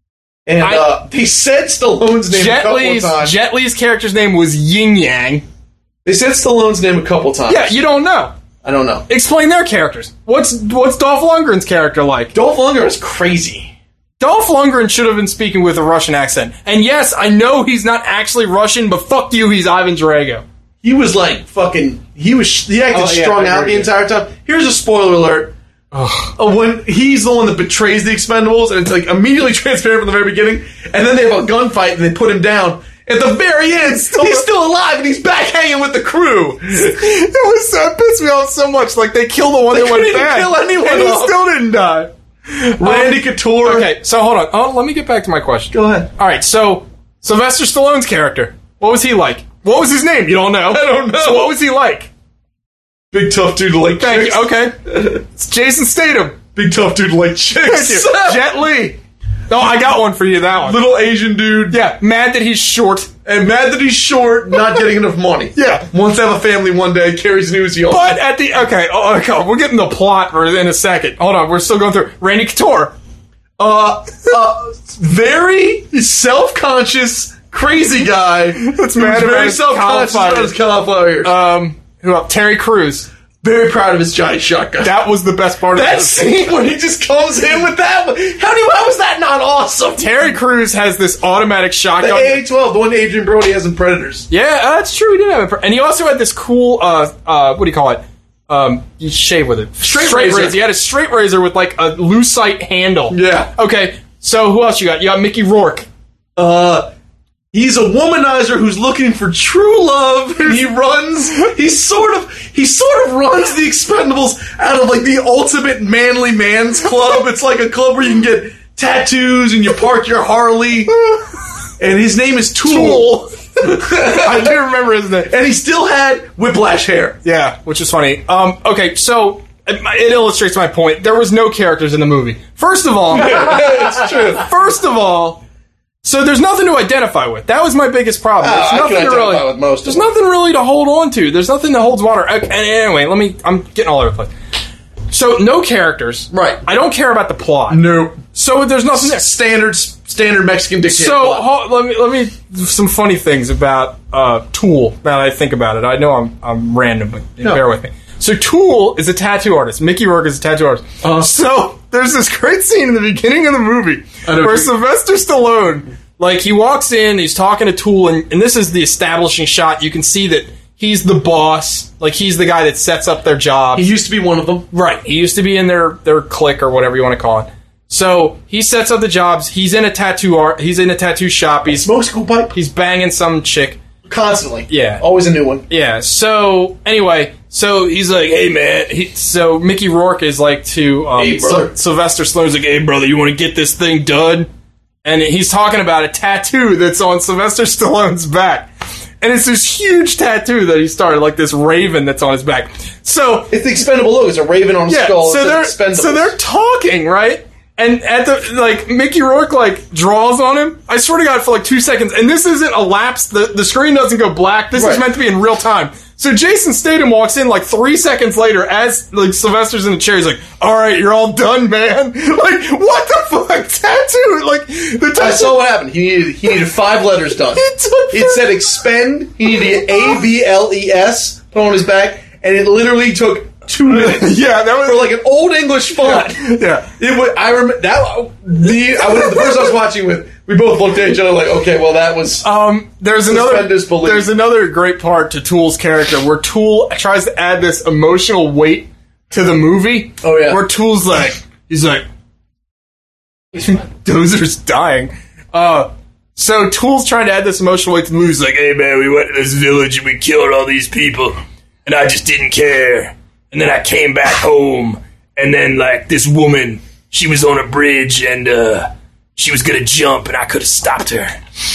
and I- uh, they said Stallone's name a Jet couple Li's, of times. Jet Li's character's name was Yin Yang. They said Stallone's name a couple times. Yeah, you don't know. I don't know. Explain their characters. What's what's Dolph Lundgren's character like? Dolph Lundgren is crazy. Dolph Lundgren should have been speaking with a Russian accent. And yes, I know he's not actually Russian, but fuck you, he's Ivan Drago. He was like fucking. He was. He acted Oh, yeah, strung I out heard the you. entire time. Here's a spoiler alert. Uh, when he's the one that betrays the Expendables, and it's like immediately transparent from the very beginning, and then they have a gunfight and they put him down. At the very end, he's still alive and he's back hanging with the crew. It was that pissed me off so much. Like they killed the one They that went couldn't even bad, kill anyone and he off. still didn't die. Randy Couture. Okay, so hold on. Oh, let me get back to my question. Go ahead. All right, so Sylvester Stallone's character. What was he like? What was his name? You don't know. I don't know. So what was he like? Big tough dude like Thank chicks. you. Okay, it's Jason Statham. Big tough dude like Thank chicks. you. Jet Li. No, I got one for you. That one. Little Asian dude. Yeah, mad that he's short. And mad that he's short, not getting enough money. Yeah. Wants to have a family one day, carries an Uzi on. But at the okay, oh, okay, we're getting the plot for in a second. Hold on, we're still going through Randy Couture. Uh, uh, very self-conscious, crazy guy. That's who's mad about very his self-conscious cauliflower. about his cauliflower ears. Um, who else? Terry Crews. very proud of his giant shotgun. That was the best part of That this. scene when he just comes in with that one. How do you, how is that not awesome? Terry Crews has this automatic The shotgun. A A twelve, the one Adrian Brody has in Predators. Yeah, uh, that's true. He did have it, and he also had this cool. Uh, uh, what do you call it? Um, you shave with it. Straight razor. He had a straight razor with like a lucite handle. Yeah. Okay. So who else you got? You got Mickey Rourke. Uh, he's a womanizer who's looking for true love, and he runs. He sort of, he sort of runs the Expendables out of like the ultimate manly man's club. It's like a club where you can get tattoos and you park your Harley. And his name is Tool. I do remember his name. And he still had whiplash hair. Yeah, which is funny. Um, okay, so it, it illustrates my point. There was no characters in the movie. First of all, It's true. first of all, so there's nothing to identify with. That was my biggest problem. Oh, There's I can nothing to identify really. with most of there's them. nothing really to hold on to. There's nothing that holds water. Okay, and anyway, let me. I'm getting all over the place. So no characters. Right. I don't care about the plot. No. So there's nothing there. Standard, standard Mexican dictator. So plot. ho- let me let me some funny things about uh, Tool. Now that I think about it, I know I'm I'm random, but No. bear with me. So Tool is a tattoo artist. Mickey Rourke is a tattoo artist. Uh-huh. So there's this great scene in the beginning of the movie I know where you- Sylvester Stallone, like he walks in, he's talking to Tool, and, and this is the establishing shot. You can see that he's the boss, like he's the guy that sets up their jobs. he used to be one of them. Right. He used to be in their, their clique or whatever you want to call it. So he sets up the jobs. He's in a tattoo art. He's in a tattoo shop. He's Smokes a cool pipe. he's banging some chick. Constantly. Yeah. Always a new one. Yeah. So anyway, so he's like, "Hey man." He, so Mickey Rourke is like to um, Hey, brother. Sy- Sylvester Stallone's like, "Hey brother, you want to get this thing done?" And he's talking about a tattoo that's on Sylvester Stallone's back. And it's this huge tattoo that he started, like this raven that's on his back. So It's the expendable look. It's a raven on a yeah, skull. so It they're says Expendables. so they're talking, right? And at the like Mickey Rourke like draws on him. I swear to God, for like two seconds. And this isn't a lapse. The the screen doesn't go black. This is Right. meant to be in real time. So Jason Statham walks in like three seconds later as like Sylvester's in the chair. He's like, "All right, you're all done, man." Like, what the fuck? Tattoo? Like the tattoo. I saw what happened. He needed he needed five letters done. He took It said expend. He needed A B L E S put on his back, and it literally took two minutes. Yeah, that was For like an old English font. yeah. It was, I remember that. The I was the person I was watching with. We both looked at each other like, okay, well, that was. Um, there's Suspend another disbelief. there's another great part to Tool's character where Tool tries to add this emotional weight to the movie. Oh, yeah. Where Tool's like, he's like, Dozer's dying. Uh, so Tool's trying to add this emotional weight to the movie. He's like, hey man, we went to this village and we killed all these people, and I just didn't care. And then I came back home, and then like this woman, she was on a bridge and uh, she was gonna jump, and I could have stopped her.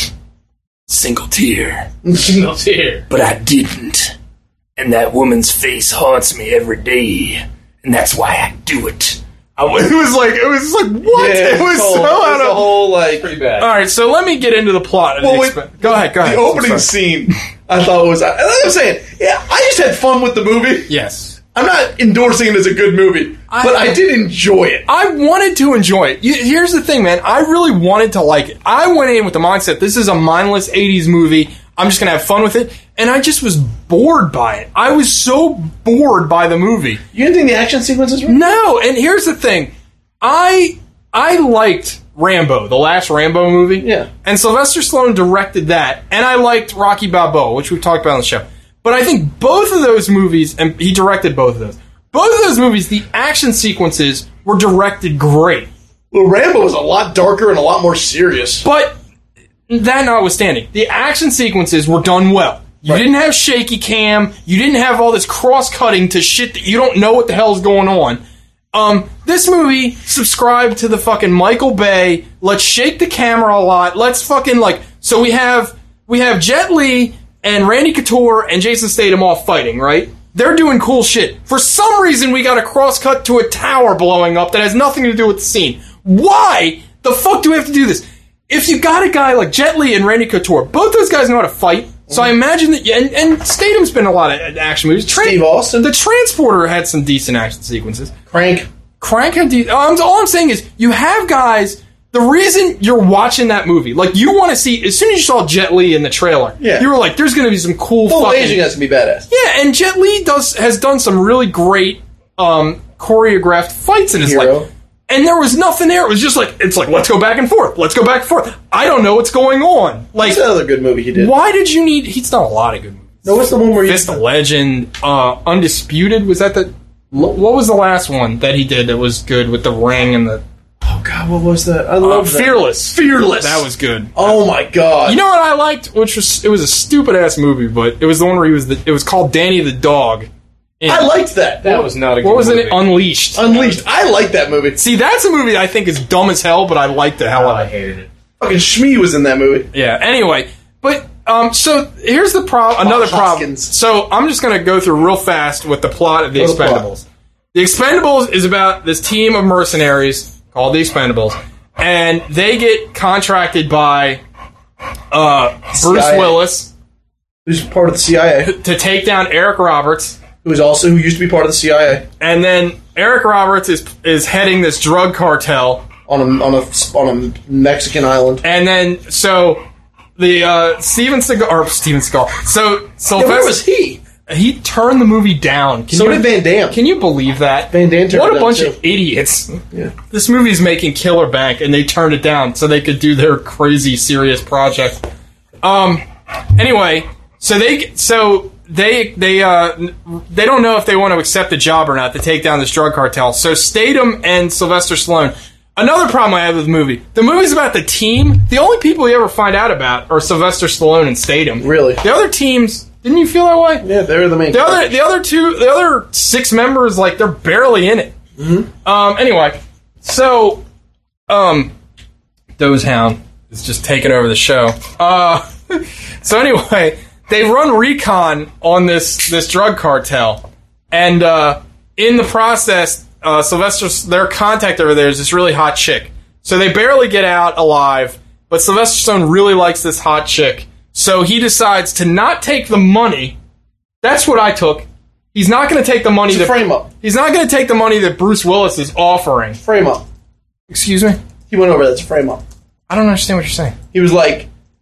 Single tear. Single tear. But I didn't. And that woman's face haunts me every day. And that's why I do it. I was, it was like, it was like, what? Yeah, it was whole, so out the of... whole like. Pretty bad. Alright, so let me get into the plot. Of Well, the wait, exp- go ahead, go ahead. The opening I'm sorry. scene, I thought was. Like I'm saying, yeah, I just had fun with the movie. Yes. I'm not endorsing it as a good movie, I- but I did enjoy it. I wanted to enjoy it. You- Here's the thing, man. I really wanted to like it. I went in with the mindset, this is a mindless eighties movie. I'm just going to have fun with it. And I just was bored by it. I was so bored by the movie. You didn't think the action sequences were? No, and here's the thing. I I liked Rambo, the last Rambo movie. Yeah. And Sylvester Stallone directed that. And I liked Rocky Balboa, which we've talked about on the show. But I think both of those movies, and he directed both of those, both of those movies, the action sequences were directed great. Well, Rambo was a lot darker and a lot more serious. But that notwithstanding, the action sequences were done well. You Right. didn't have shaky cam. You didn't have all this cross-cutting to shit that you don't know what the hell's going on. Um, this movie subscribed to the fucking Michael Bay, let's shake the camera a lot, let's fucking, like, so we have, we have Jet Li and Randy Couture and Jason Statham all fighting, right? They're doing cool shit. For some reason, we got a cross-cut to a tower blowing up that has nothing to do with the scene. Why the fuck do we have to do this? If you got a guy like Jet Li and Randy Couture, both those guys know how to fight. So I imagine that, and, and Statham's been in a lot of action movies. Tran- Steve Austin. The Transporter had some decent action sequences. Crank. Crank had de- um, all I'm saying is, you have guys, the reason you're watching that movie, like, you want to see, as soon as you saw Jet Li in the trailer, Yeah. you were like, there's going to be some cool Full fucking... aging has to be badass. Yeah, and Jet Li does, has done some really great um, choreographed fights in his Hero. life. And there was nothing there. It was just like, it's like, let's go back and forth. Let's go back and forth. I don't know what's going on. Like, That's another good movie he did. why did you need... He's done a lot of good movies. No, what's the one where you... Fist of Legend, uh, Undisputed, was that the... What was the last one that he did that was good with the ring and the... Oh, God, what was that? I Uh, love that. Fearless. Fearless. That was good. Oh, my God. You know what I liked? Which was... It was a stupid-ass movie, but it was the one where he was... The, it was called Danny the Dog. And I liked that. That was not a good What was movie. it? Unleashed. Unleashed. I like that movie. See, that's a movie I think is dumb as hell, but I liked the hell Oh, out I of it. hated it. Fucking Shmee was in that movie. Yeah, anyway. But, um, so, here's the problem... Another problem. Hoskins. So, I'm just gonna go through real fast with the plot of The Go to the plot. Expendables. The Expendables is about this team of mercenaries called The Expendables, and they get contracted by uh, Bruce C I A. Willis Who's part of the C I A. to take down Eric Roberts, Who was also... Who used to be part of the C I A. and then Eric Roberts is is heading this drug cartel, On a, on a, on a Mexican island. and then so the uh, Steven Seagal or Steven Seagal. So Sylvester, Yeah, where was he? he turned the movie down. Can So you, did Van Damme. Can you believe that? Van Damme turned What it a down, bunch too. of idiots. Yeah. This movie's making killer bank, and they turned it down so they could do their crazy serious project. Um. Anyway, so they so they they uh they don't know if they want to accept the job or not to take down this drug cartel. So Statham and Sylvester Stallone. Another problem I have with the movie: the movie's about the team. The only people you ever find out about are Sylvester Stallone and Statham. Really? The other teams. Didn't you feel that way? Yeah, they were the main The other, the other two, the other six members, like, they're barely in it. Mm-hmm. Um. Anyway, so, um, Dozehound is just taking over the show. Uh. So anyway, they run recon on this this drug cartel, and uh, in the process, uh, Sylvester, their contact over there is this really hot chick. So they barely get out alive, but Sylvester Stallone really likes this hot chick. So he decides to not take the money. That's what I took. He's not going to take the money It's a that frame up. he's not going to take the money that Bruce Willis is offering. Frame up. Excuse me? He went over that's frame up. I don't understand what you're saying. He was like,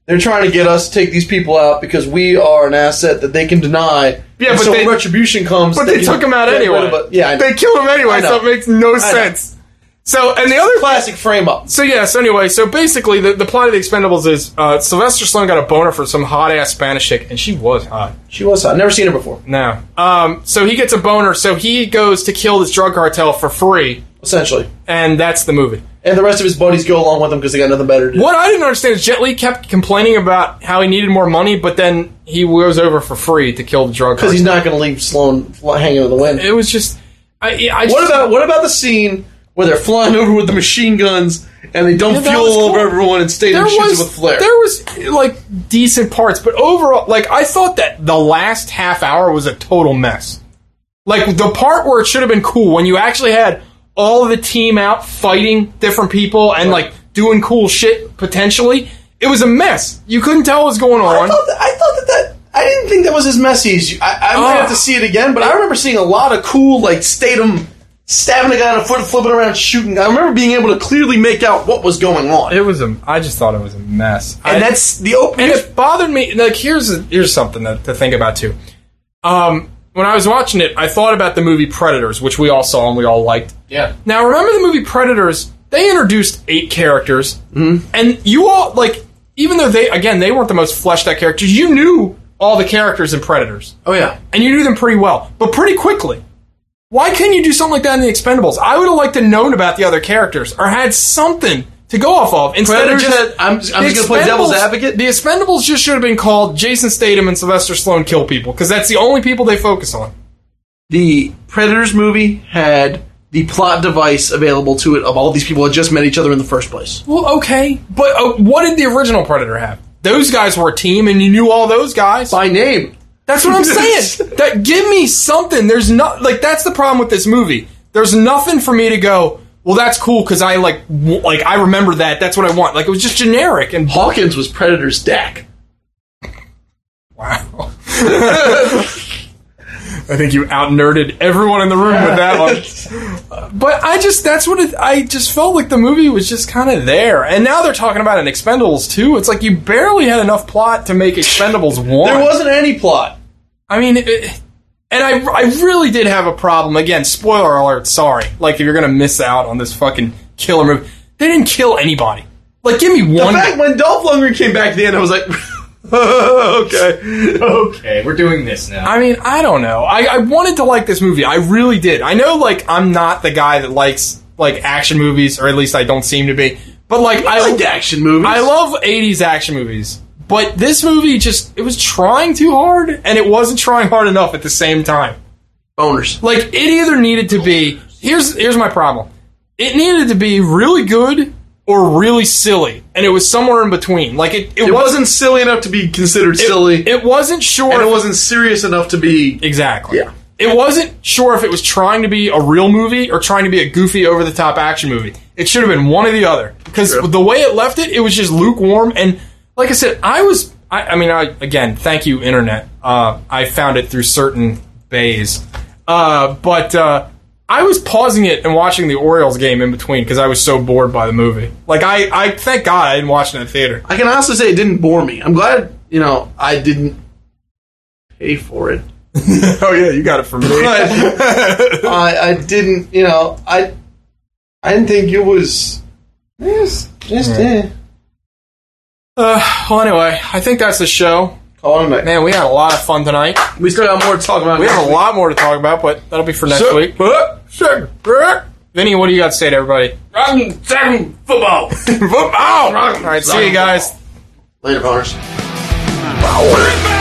they're trying to get us to take these people out because we are an asset that they can deny. Yeah, and but so they- when retribution comes, But they you took know, him out get rid anyway. of it. Yeah, I know. They killed him anyway, I know. so it makes no know. sense. So, and the other classic frame up. So yeah, so anyway, so basically the, the plot of The Expendables is uh, Sylvester Stallone got a boner for some hot-ass Spanish chick, and she was hot. She was hot. Never seen her before. No. Um, so he gets a boner, so he goes to kill this drug cartel for free, Essentially. and that's the movie. And the rest of his buddies go along with him because they got nothing better to do. What I didn't understand is Jet Li kept complaining about how he needed more money, but then he goes over for free to kill the drug cartel. Because he's not going to leave Sloan fly- hanging in the wind. It was just... I, I just What about what about the scene where they're flying over with the machine guns and they dump Yeah, that fuel was all over cool. everyone and Statham there shoots was, it with flare? There was, like, decent parts, but overall, like, I thought that the last half hour was a total mess. Like, the part where it should have been cool, when you actually had all of the team out fighting different people and, like, doing cool shit, potentially, it was a mess. You couldn't tell what was going I on. thought that, I thought that, that I didn't think that was as messy as you. I, I might Oh. have to see it again, but I remember seeing a lot of cool, like, Statham stabbing a guy on a foot, flipping around, shooting. I remember being able to clearly make out what was going on. It was a, I just thought it was a mess. and I, that's the opening. And it bothered me. Like, here's a, here's something to, to think about too. Um, when I was watching it, I thought about the movie Predators, which we all saw and we all liked. Yeah. Now, remember the movie Predators? They introduced eight characters, mm-hmm. and you all like, even though they again they weren't the most fleshed out characters, you knew all the characters in Predators, Oh, yeah. and you knew them pretty well, but pretty quickly. Why couldn't you do something like that in The Expendables? I would have liked to known about the other characters or had something to go off of instead Predators of just. had- I'm, I'm The just going to play devil's Expendables- advocate. The Expendables just should have been called Jason Statham and Sylvester Stallone Kill People, because that's the only people they focus on. The Predators movie had the plot device available to it of all these people that just met each other in the first place. Well, okay, but uh, what did the original Predator have? Those guys were a team, and you knew all those guys. By name. That's what I'm saying. That give me something. There's not like that's the problem with this movie. There's nothing for me to go. Well, that's cool because I like w- like I remember that. That's what I want. Like it was just generic and Hawkins was Predator's Dak. wow. I think you out nerded everyone in the room with that one. But I just that's what it, I just felt like the movie was just kind of there. And now they're talking about an Expendables two. It's like you barely had enough plot to make Expendables one. There wasn't any plot. I mean, it, and I, I really did have a problem. Again, spoiler alert, sorry. Like, if you're going to miss out on this fucking killer movie. They didn't kill anybody. Like, give me The one. fact when Dolph Lundgren came back at the end, I was like, okay. Okay, we're doing this now. I mean, I don't know. I, I wanted to like this movie. I really did. I know, like, I'm not the guy that likes, like, action movies, or at least I don't seem to be. But, like, I, I liked action movies. I love eighties action movies. But this movie just, it was trying too hard, and it wasn't trying hard enough at the same time. Boners. Like, it either needed to be... Here's here's my problem. It needed to be really good or really silly. And it was somewhere in between. Like, it, it, It wasn't... wasn't silly enough to be considered It, silly, it wasn't sure... and if- it wasn't serious enough to be... Exactly. Yeah. It wasn't sure if it was trying to be a real movie or trying to be a goofy, over-the-top action movie. It should have been one or the other. Because True. the way it left it, it was just lukewarm. And, like I said, I was... I, I mean, I, again, thank you, Internet. Uh, I found it through certain bays. Uh, but uh, I was pausing it and watching the Orioles game in between because I was so bored by the movie. Like, I, I thank God I didn't watch it in the theater. I can honestly say it didn't bore me. I'm glad, you know, I didn't pay for it. Oh, yeah, you got it from me. But I, I didn't, you know, I I didn't think it was... Just, just, eh. Uh, well, anyway, I think that's the show. Call it a night. Man, we had a lot of fun tonight. We still got more to talk about. We next have a week. lot more to talk about, but that'll be for next So- week. Vinny, what do you got to say to everybody? Football. Football! All right, see you guys. Later, boners. Power